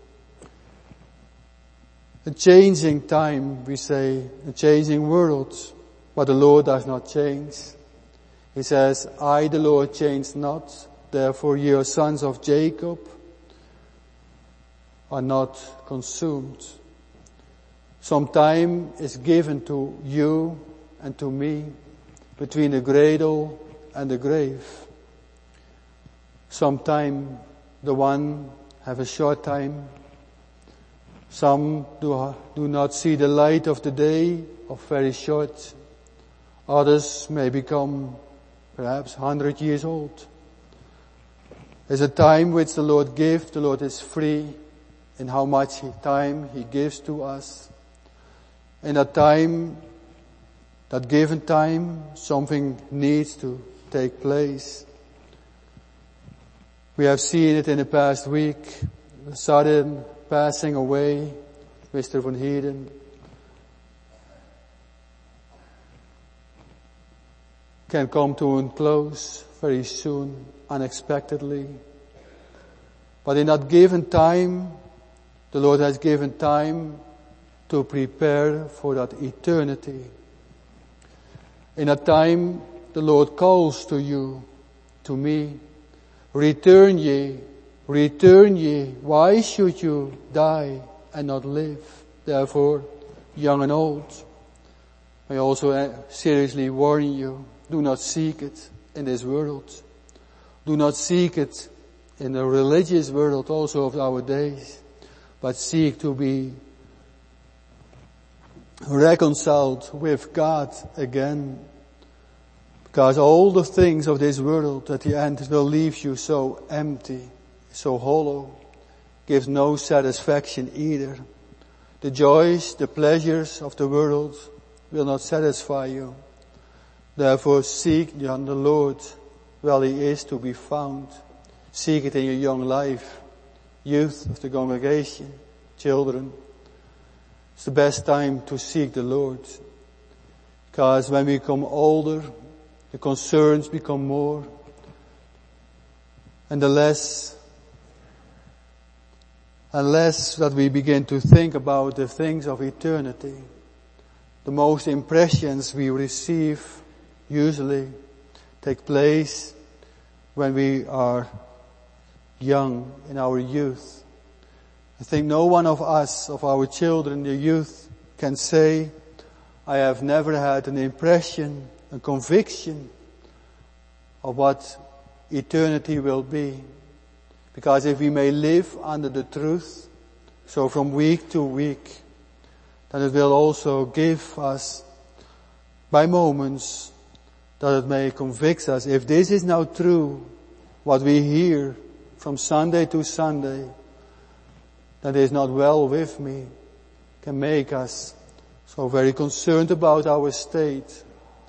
A changing time, we say, a changing world, but the Lord does not change. He says, I, the Lord, change not, therefore ye are sons of Jacob, are not consumed. Some time is given to you and to me between the cradle and the grave. Some time, the one have a short time. Some do not see the light of the day, or very short. Others may become perhaps 100 years old. There's a time which the Lord gives. The Lord is free in how much time He gives to us. In that time, that given time, something needs to take place. We have seen it in the past week, the sudden passing away, Mr. Van Heerden. Can come to a close very soon, unexpectedly. But in that given time, the Lord has given time to prepare for that eternity. In that time, the Lord calls to you, to me, return ye, why should you die and not live. Therefore, young and old, I also seriously warn you, do not seek it in this world. Do not seek it in the religious world also of our days, but seek to be reconciled with God again. Because all the things of this world at the end will leave you so empty, so hollow, gives no satisfaction either. The joys, the pleasures of the world will not satisfy you. Therefore seek the Lord while He is to be found. Seek it in your young life, youth of the congregation, children. It's the best time to seek the Lord. Because when we become older, the concerns become more, and the less that we begin to think about the things of eternity. The most impressions we receive usually take place when we are young, in our youth. I think no one of us, of our children, the youth, can say, I have never had an impression, a conviction of what eternity will be. Because if we may live under the truth, so from week to week, then it will also give us, by moments, that it may convict us. If this is now true, what we hear from Sunday to Sunday, that is not well with me, can make us so very concerned about our state.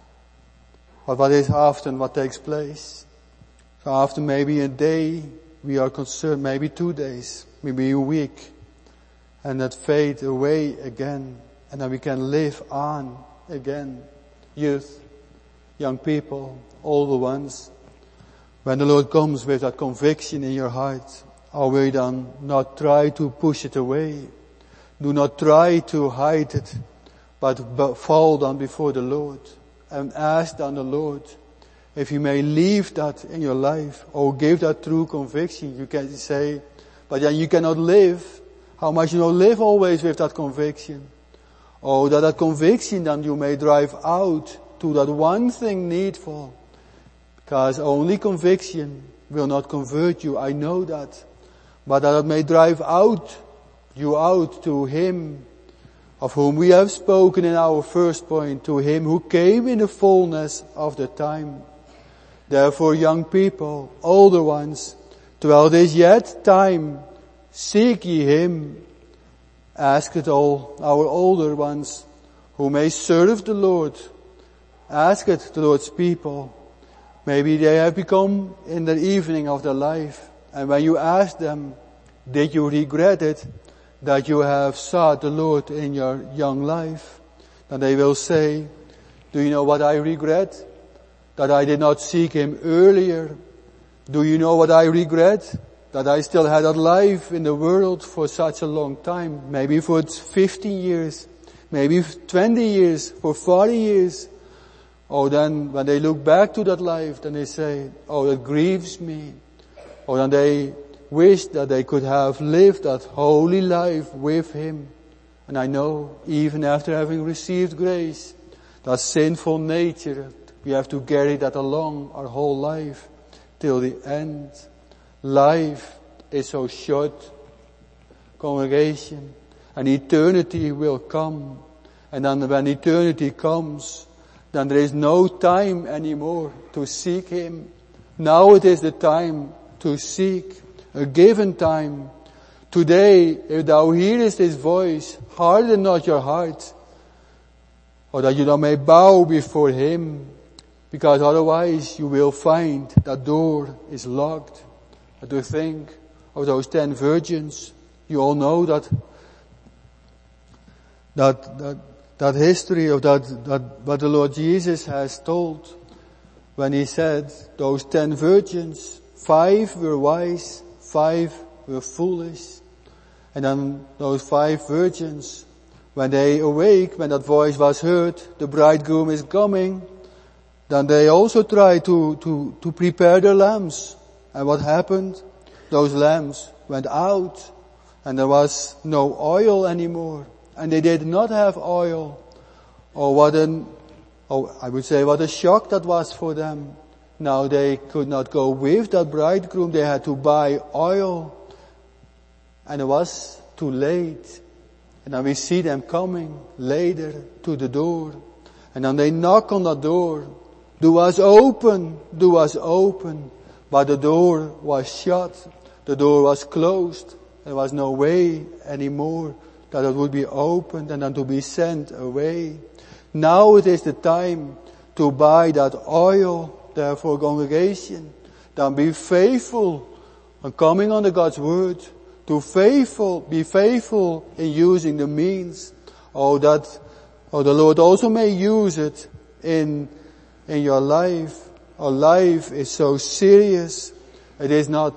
But what is often what takes place? So after maybe a day, we are concerned, maybe 2 days, maybe a week, and that fade away again, and then we can live on again. Youth, young people, older ones. When the Lord comes with that conviction in your heart, are we then not try to push it away? Do not try to hide it, but fall down before the Lord and ask on the Lord if you may leave that in your life or give that true conviction. You can say, but then you cannot live. How much you not live always with that conviction? Oh, that conviction then you may drive out to that one thing needful. Because only conviction will not convert you, I know that. But that it may drive you out to Him of whom we have spoken in our first point, to Him who came in the fullness of the time. Therefore, young people, older ones, while it is yet time, seek ye Him. Ask it all, our older ones, who may serve the Lord. Ask it, the Lord's people. Maybe they have become in the evening of their life. And when you ask them, did you regret it, that you have sought the Lord in your young life? Then they will say, do you know what I regret? That I did not seek Him earlier. Do you know what I regret? That I still had that life in the world for such a long time. Maybe for 15 years. Maybe 20 years. For 40 years. Oh, then when they look back to that life, then they say, oh, that grieves me. Or then they wish that they could have lived that holy life with Him. And I know, even after having received grace, that sinful nature, we have to carry that along our whole life till the end. Life is so short, congregation, and eternity will come. And then when eternity comes, then there is no time anymore to seek Him. Now it is the time to seek, a given time. Today, if thou hearest His voice, harden not your heart, or that you may bow before Him, because otherwise you will find that door is locked. I do think of those 10 virgins. You all know that history of that what the Lord Jesus has told when He said those 10 virgins, 5 were wise, 5 were foolish. And then those 5 virgins, when they awake, when that voice was heard, the bridegroom is coming, then they also try to prepare their lamps. And what happened? Those lamps went out. and there was no oil anymore. And they did not have oil. What a shock that was for them. Now they could not go with that bridegroom. They had to buy oil. And it was too late. And now we see them coming later to the door. And then they knock on the door. Do us open, do us open. But the door was shut. The door was closed. There was no way anymore that it would be opened and then to be sent away. Now it is the time to buy that oil, therefore congregation. Then be faithful on coming under God's word. Be faithful in using the means. The Lord also may use it in your life. Our life is so serious. It is not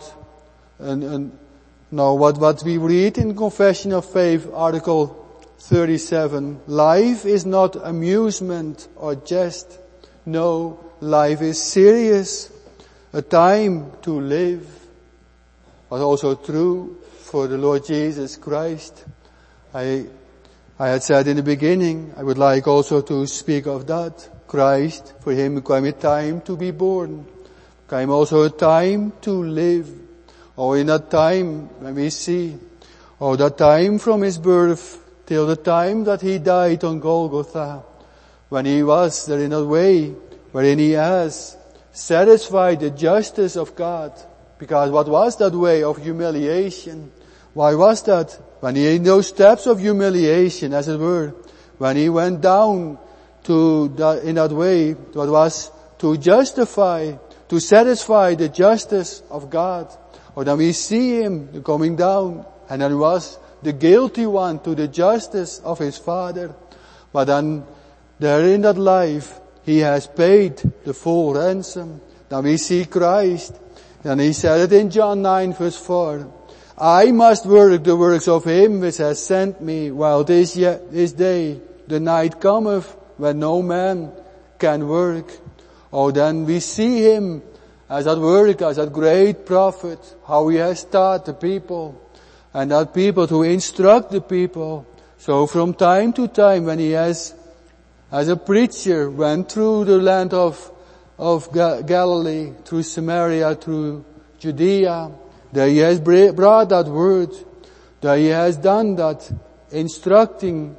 what we read in Confession of Faith, Article 37. Life is not amusement or jest. No, life is serious. A time to live. But also true for the Lord Jesus Christ. I had said in the beginning, I would like also to speak of that. Christ, for him came a time to be born. Came also a time to live. In that time, when we see, that time from his birth till the time that he died on Golgotha, when he was there in a way wherein he has satisfied the justice of God. Because what was that way of humiliation? Why was that? When he in those steps of humiliation, as it were, when he went down in that way, what was to justify, to satisfy the justice of God. Then we see him coming down, and then was the guilty one to the justice of his Father. But then, there in that life, he has paid the full ransom. Then we see Christ, and he said it in John 9 verse 4. I must work the works of him which has sent me, while this day the night cometh when no man can work. Then we see him as that work, as that great prophet, how he has taught the people, and that people to instruct the people. So from time to time, when he has, as a preacher, went through the land of Galilee, through Samaria, through Judea, there he has brought that word, there he has done that, instructing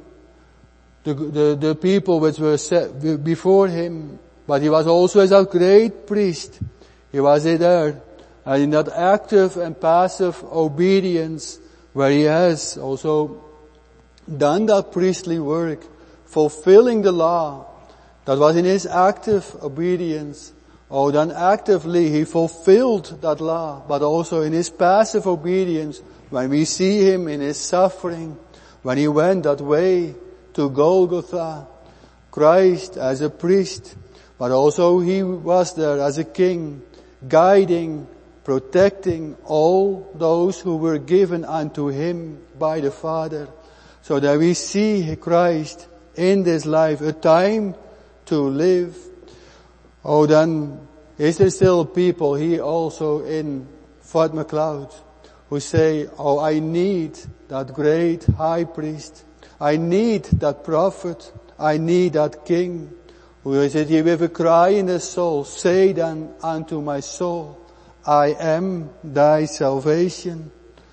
the people which were set before him. But he was also as a great priest. He was there, and in that active and passive obedience, where he has also done that priestly work, fulfilling the law, that was in his active obedience. Then actively he fulfilled that law, but also in his passive obedience, when we see him in his suffering, when he went that way to Golgotha, Christ as a priest, but also he was there as a king, guiding, protecting all those who were given unto him by the Father. So that we see Christ in this life, a time to live. Then is there still people here also in Fort McLeod who say, I need that great high priest. I need that prophet. I need that king. Who is it here with a cry in the soul? Say then unto my soul, I am thy salvation.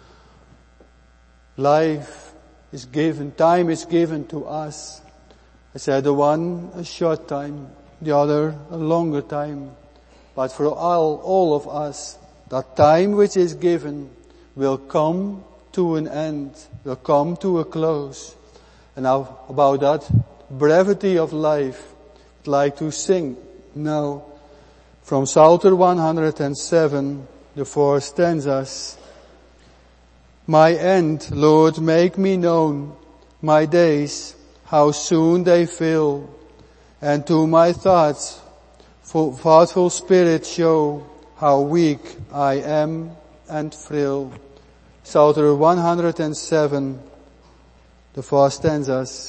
Life is given, time is given to us. I said the one a short time, the other a longer time. But for all of us, that time which is given will come to an end, will come to a close. And now about that brevity of life, I'd like to sing now from Psalter 107, the 4 stanzas. My end, Lord, make me known, my days, how soon they fill, and to my thoughts, thoughtful spirit show, how weak I am and frail. Psalter 107, the 4 stanzas.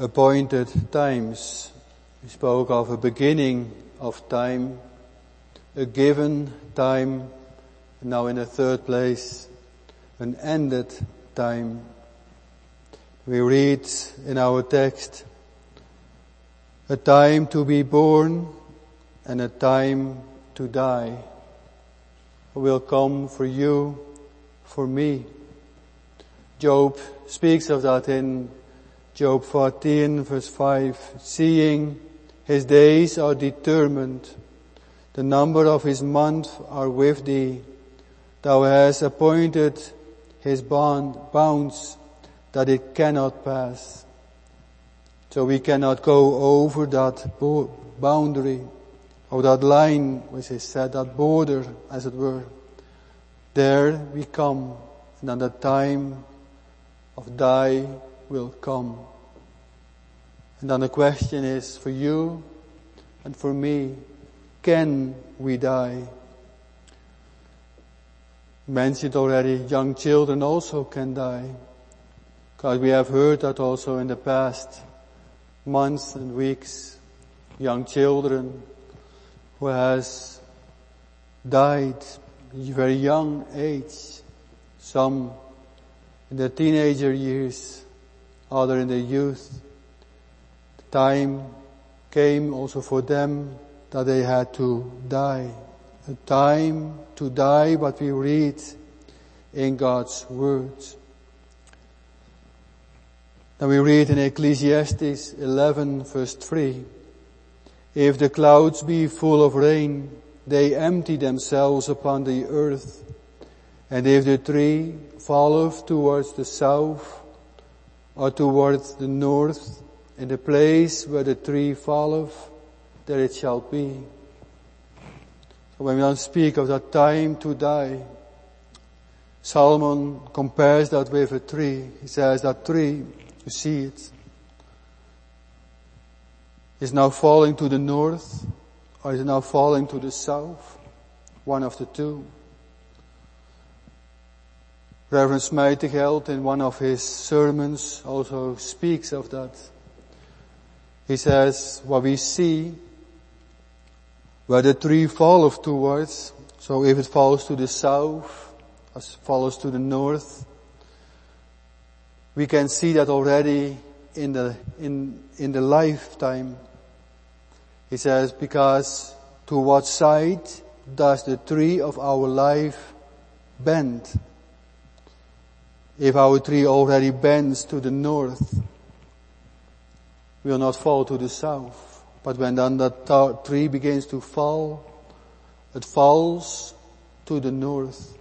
appointed times. We spoke of a beginning of time, a given time, and now in the third place, an ended time. We read in our text, a time to be born and a time to die will come for you, for me. Job speaks of that in Job 14 verse 5, seeing his days are determined, the number of his months are with thee. Thou hast appointed his bounds that it cannot pass. So we cannot go over that boundary or that line, which is said, that border, as it were. There we come, and then the time of die will come. And then the question is, for you and for me, can we die? Mentioned already, young children also can die. Because we have heard that also in the past months and weeks, young children who has died at a very young age, some in their teenager years, other in their youth. The time came also for them that they had to die. A time to die, but we read in God's words. Then we read in Ecclesiastes 11 verse 3, if the clouds be full of rain, they empty themselves upon the earth. And if the tree falleth towards the south or towards the north, in the place where the tree falleth, there it shall be. So when we don't speak of that time to die, Solomon compares that with a tree. He says that tree, you see it, is now falling to the north, or is now falling to the south, one of the two. Reverend Smijtegeld in one of his sermons also speaks of that. He says, what we see, where the tree falleth towards, so if it falls to the south, as it falls to the north, we can see that already in the lifetime. He says, because to what side does the tree of our life bend? If our tree already bends to the north, we will not fall to the south. But when then that tree begins to fall, it falls to the north.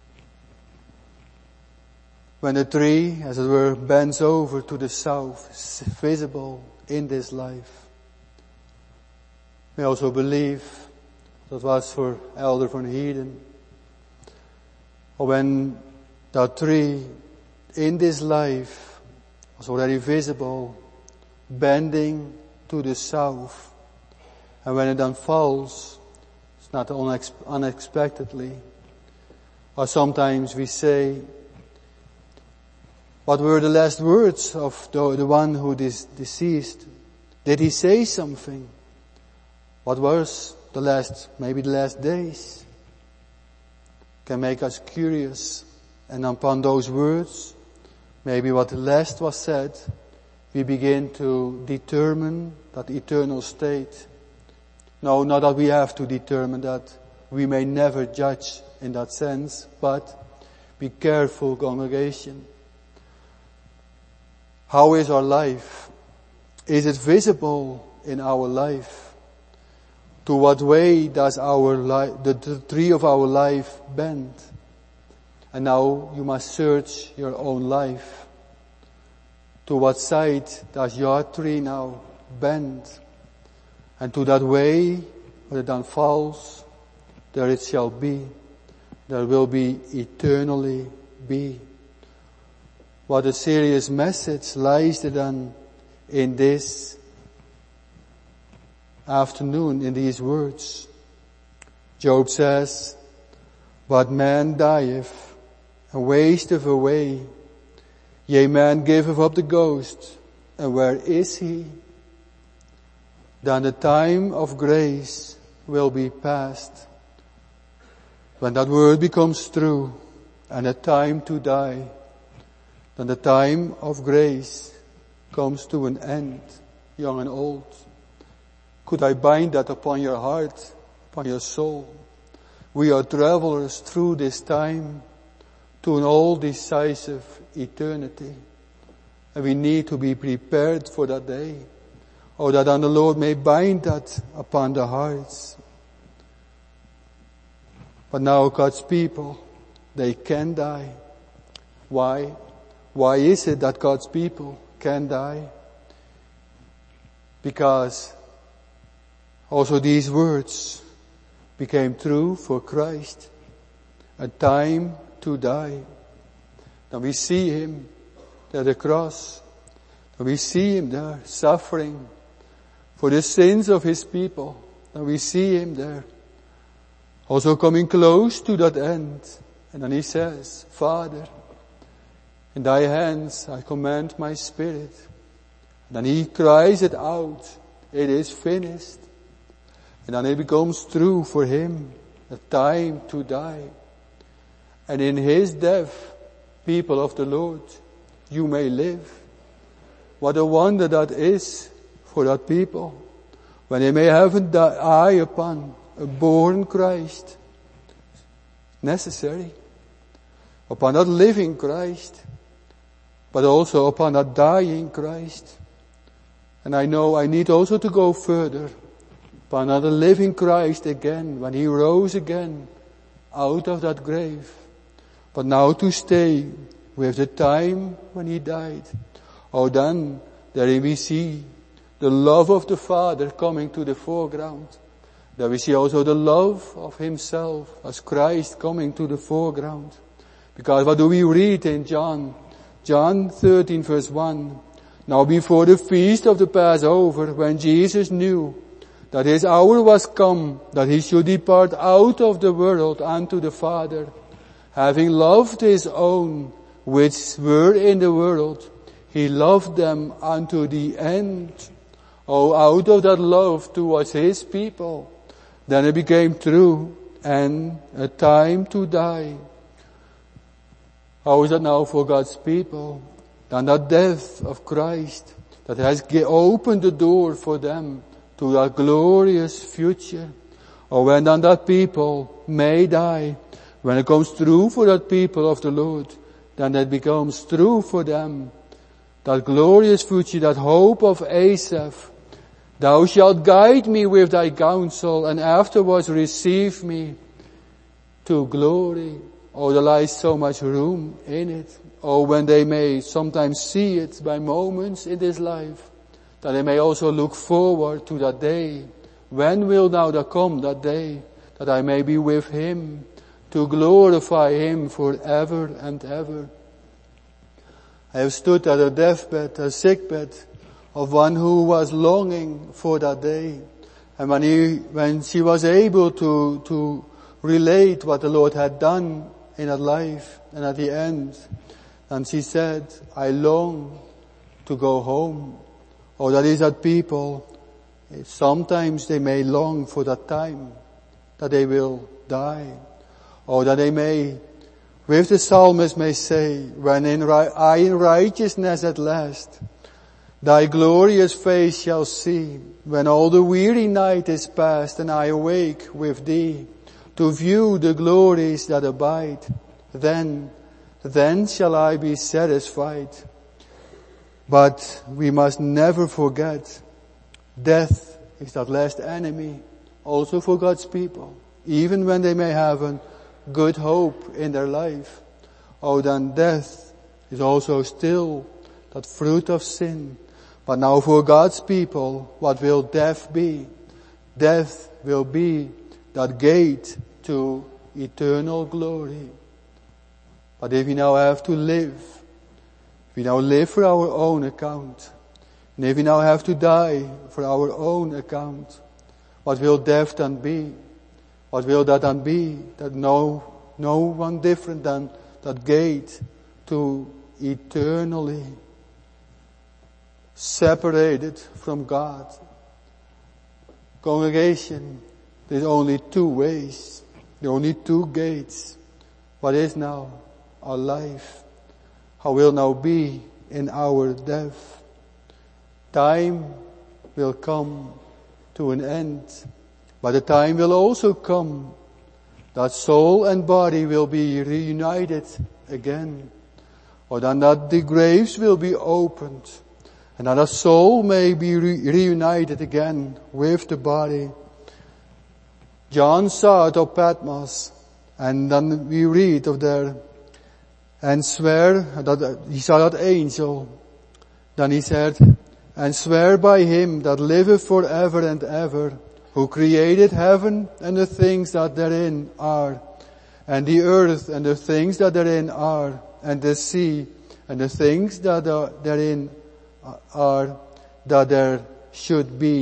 When the tree, as it were, bends over to the south, is visible in this life. We also believe, that was for Elder van Heerden, or when that tree in this life was already visible, bending to the south, and when it then falls, it's not unexpectedly, or sometimes we say, what were the last words of the one who is deceased? Did he say something? What was maybe the last days? Can make us curious. And upon those words, maybe what last was said, we begin to determine that eternal state. No, not that we have to determine that. We may never judge in that sense, but be careful, congregation. How is our life? Is it visible in our life? To what way does the tree of our life bend? And now you must search your own life. To what side does your tree now bend? And to that way, when it then falls, there it shall be. There will be eternally be. What a serious message lies then in this afternoon, in these words. Job says, but man dieth and wasteth away. Yea, man giveth up the ghost And where is he? Then the time of grace will be past. When that word becomes true and a time to die, then the time of grace comes to an end, young and old. Could I bind that upon your heart, upon your soul? We are travelers through this time to an all-decisive eternity. And we need to be prepared for that day. Oh, that then the Lord may bind that upon the hearts. But now God's people, they can die. Why? Why is it that God's people can die? Because also these words became true for Christ. A time to die. Then we see him at the cross. Then we see him there suffering for the sins of his people. Then we see him there also coming close to that end. And then he says, Father, in thy hands I commend my spirit. And then he cries it out. It is finished. And then it becomes true for him. A time to die. And in his death, people of the Lord, you may live. What a wonder that is for that people. When they may have an eye upon a born Christ. Necessary. Upon that living Christ. But also upon that dying Christ. And I know I need also to go further. Upon that living Christ again. When he rose again out of that grave. But now to stay with the time when he died. Oh, then there we see the love of the Father coming to the foreground. There we see also the love of himself as Christ coming to the foreground. Because what do we read in John? John 13 verse 1. Now before the feast of the Passover, when Jesus knew that his hour was come, that he should depart out of the world unto the Father, having loved his own which were in the world, he loved them unto the end. Oh, out of that love towards his people, then it became true and a time to die. How is that now for God's people? Then that death of Christ that has opened the door for them to a glorious future. Or when then that people may die, when it comes true for that people of the Lord, then it becomes true for them. That glorious future, that hope of Asaph. Thou shalt guide me with thy counsel and afterwards receive me to glory. Oh, there lies so much room in it. Oh, when they may sometimes see it by moments in this life, that they may also look forward to that day. When will now there come that day that I may be with him to glorify him forever and ever? I have stood at a deathbed, a sickbed of one who was longing for that day. And when she was able to relate what the Lord had done in her life, and at the end, and she said, I long to go home. Oh, that is that people, sometimes they may long for that time, that they will die. Or that they may, with the psalmist may say, when I in righteousness at last, thy glorious face shall see, when all the weary night is past and I awake with thee, to view the glories that abide, then shall I be satisfied. But we must never forget, death is that last enemy, also for God's people, even when they may have a good hope in their life. Oh, then death is also still that fruit of sin. But now for God's people, what will death be? Death will be that gate to eternal glory. But if we now have to live, if we now live for our own account, and if we now have to die for our own account, what will death then be? What will that then be? That no one different than that gate to eternally. separated from God. Congregation, there's only two ways. There are only two gates. What is now our life? How will now be in our death? Time will come to an end, but the time will also come that soul and body will be reunited again, or then that the graves will be opened, and that a soul may be reunited again with the body. John saw it of Patmos, and then we read of there, and swear that he saw that angel. Then he said, and swear by him that liveth forever and ever, who created heaven and the things that therein are, and the earth and the things that therein are, and the sea and the things that are therein are, that there should be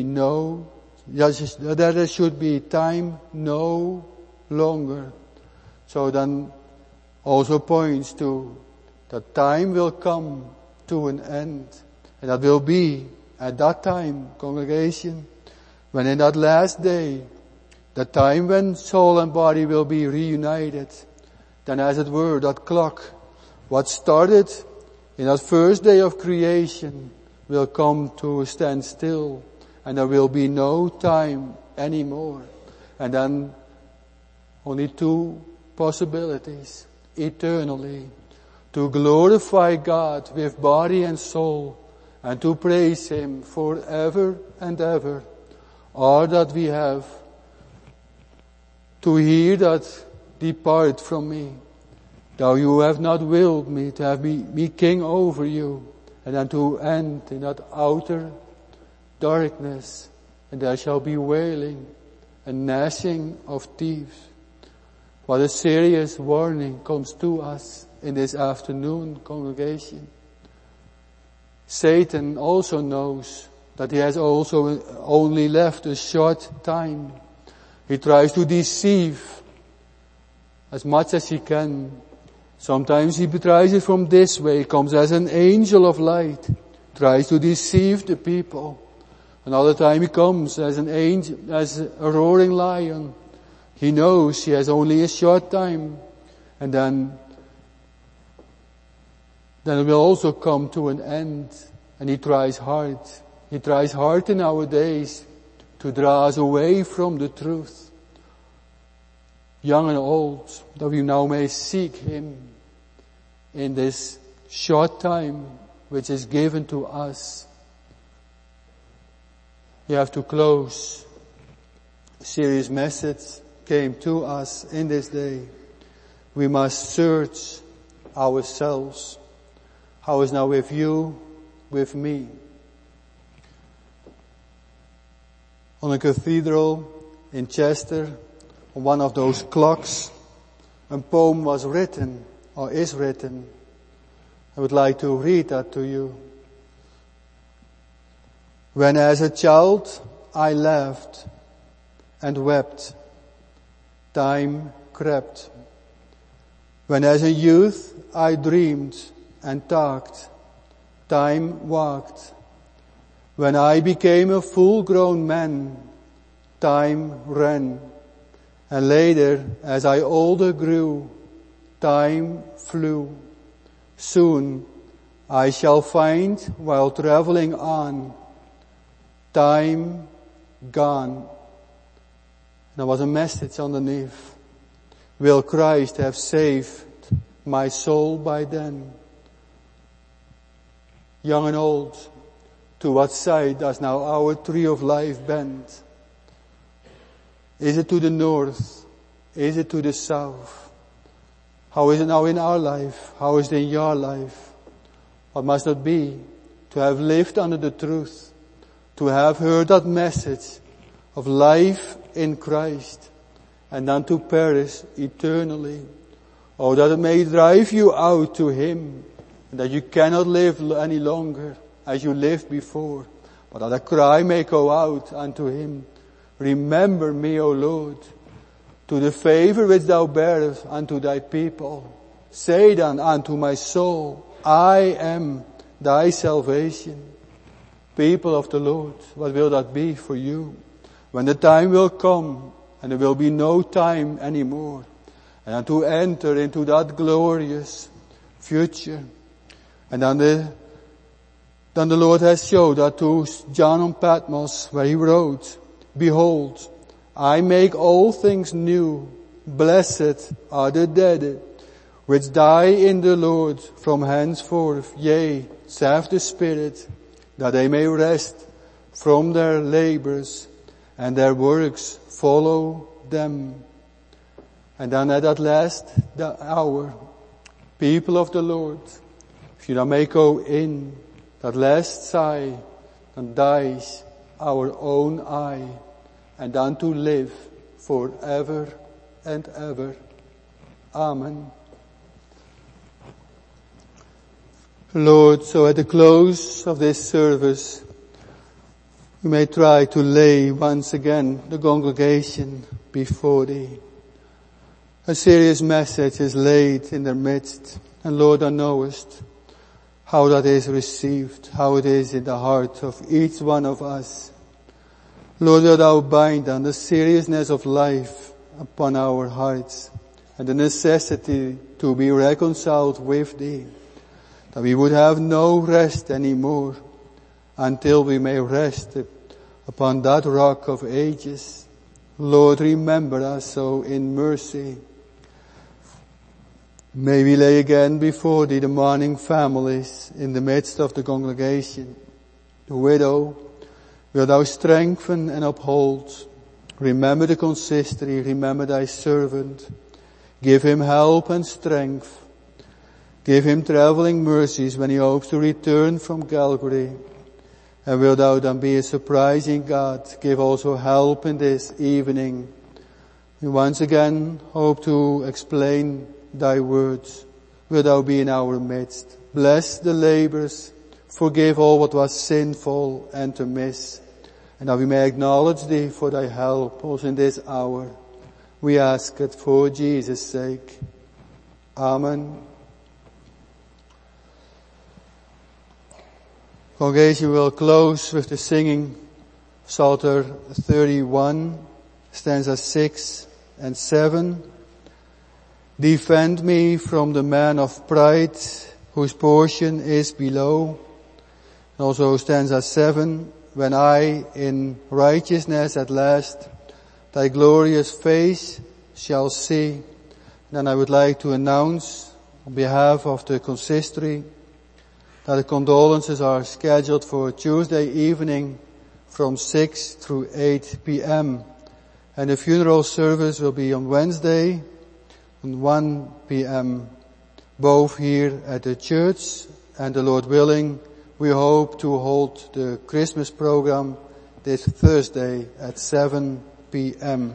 time no longer. So then also points to that time will come to an end. And that will be at that time, congregation, when in that last day, the time when soul and body will be reunited, then as it were, that clock, what started in that first day of creation, will come to a standstill, and there will be no time anymore. And then only two possibilities, eternally, to glorify God with body and soul, and to praise Him forever and ever, or that we have to hear that, depart from me, thou you have not willed me to have me king over you, and then to end in that outer darkness, and there shall be wailing and gnashing of teeth. What a serious warning comes to us in this afternoon, congregation. Satan also knows that he has also only left a short time. He tries to deceive as much as he can. Sometimes he tries it from this way. He comes as an angel of light, tries to deceive the people. Another time he comes as an angel, as a roaring lion. He knows he has only a short time, and then it will also come to an end. And he tries hard. He tries hard in our days to draw us away from the truth. Young and old, that we now may seek Him in this short time which is given to us. You have to close. A serious message came to us in this day. We must search ourselves. How is now with you, with me? On a cathedral in Chester, on one of those clocks, a poem was written, or is written. I would like to read that to you. When as a child I laughed and wept, time crept. When as a youth I dreamed and talked, time walked. When I became a full-grown man, time ran. And later, as I older grew, time flew. Soon I shall find, while traveling on, time gone. There was a message underneath. Will Christ have saved my soul by then? Young and old, to what side does now our tree of life bend? Is it to the north? Is it to the south? How is it now in our life? How is it in your life? What must it be to have lived under the truth, to have heard that message of life in Christ, and then to perish eternally? Oh, that it may drive you out to Him, and that you cannot live any longer as you lived before, but that a cry may go out unto Him. Remember me, O Lord, to the favor which thou bearest unto thy people. Say then unto my soul, I am thy salvation. People of the Lord, what will that be for you? When the time will come, and there will be no time anymore, and to enter into that glorious future. And then the Lord has showed that to John on Patmos, where he wrote, "Behold, I make all things new. Blessed are the dead, which die in the Lord from henceforth. Yea, saith the Spirit, that they may rest from their labors, and their works follow them." And then at that last hour, people of the Lord, if you now may go in, that last sigh, then dies our own I, and then to live forever and ever. Amen. Lord, so at the close of this service, we may try to lay once again the congregation before Thee. A serious message is laid in their midst, and Lord, Thou knowest how that is received, how it is in the heart of each one of us. Lord, that Thou bind on the seriousness of life upon our hearts, and the necessity to be reconciled with Thee, that we would have no rest anymore until we may rest upon that rock of ages. Lord, remember us so in mercy. May we lay again before Thee the mourning families in the midst of the congregation. The widow, will Thou strengthen and uphold. Remember the consistory, remember Thy servant. Give him help and strength. Give him traveling mercies when he hopes to return from Calvary. And will Thou then be a surprising God, give also help in this evening. We once again hope to explain Thy words. Will Thou be in our midst. Bless the labors. Forgive all what was sinful and amiss. And that we may acknowledge Thee for Thy help also in this hour. We ask it for Jesus' sake. Amen. Congregation will close with the singing Psalter 31, stanzas 6 and 7. Defend me from the man of pride, whose portion is below. And also stanza 7, when I in righteousness at last Thy glorious face shall see. Then I would like to announce on behalf of the consistory that the condolences are scheduled for Tuesday evening from 6 through 8 p.m. And the funeral service will be on Wednesday at 1 p.m. both here at the church, and the Lord willing, we hope to hold the Christmas program this Thursday at 7 p.m.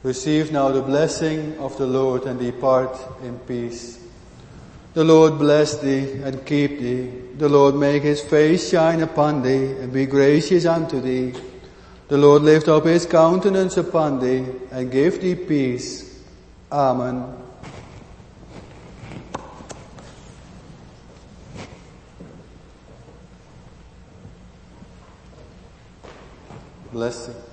Receive now the blessing of the Lord and depart in peace. The Lord bless thee and keep thee. The Lord make his face shine upon thee and be gracious unto thee. The Lord lift up his countenance upon thee and give thee peace. Amen. Blessing.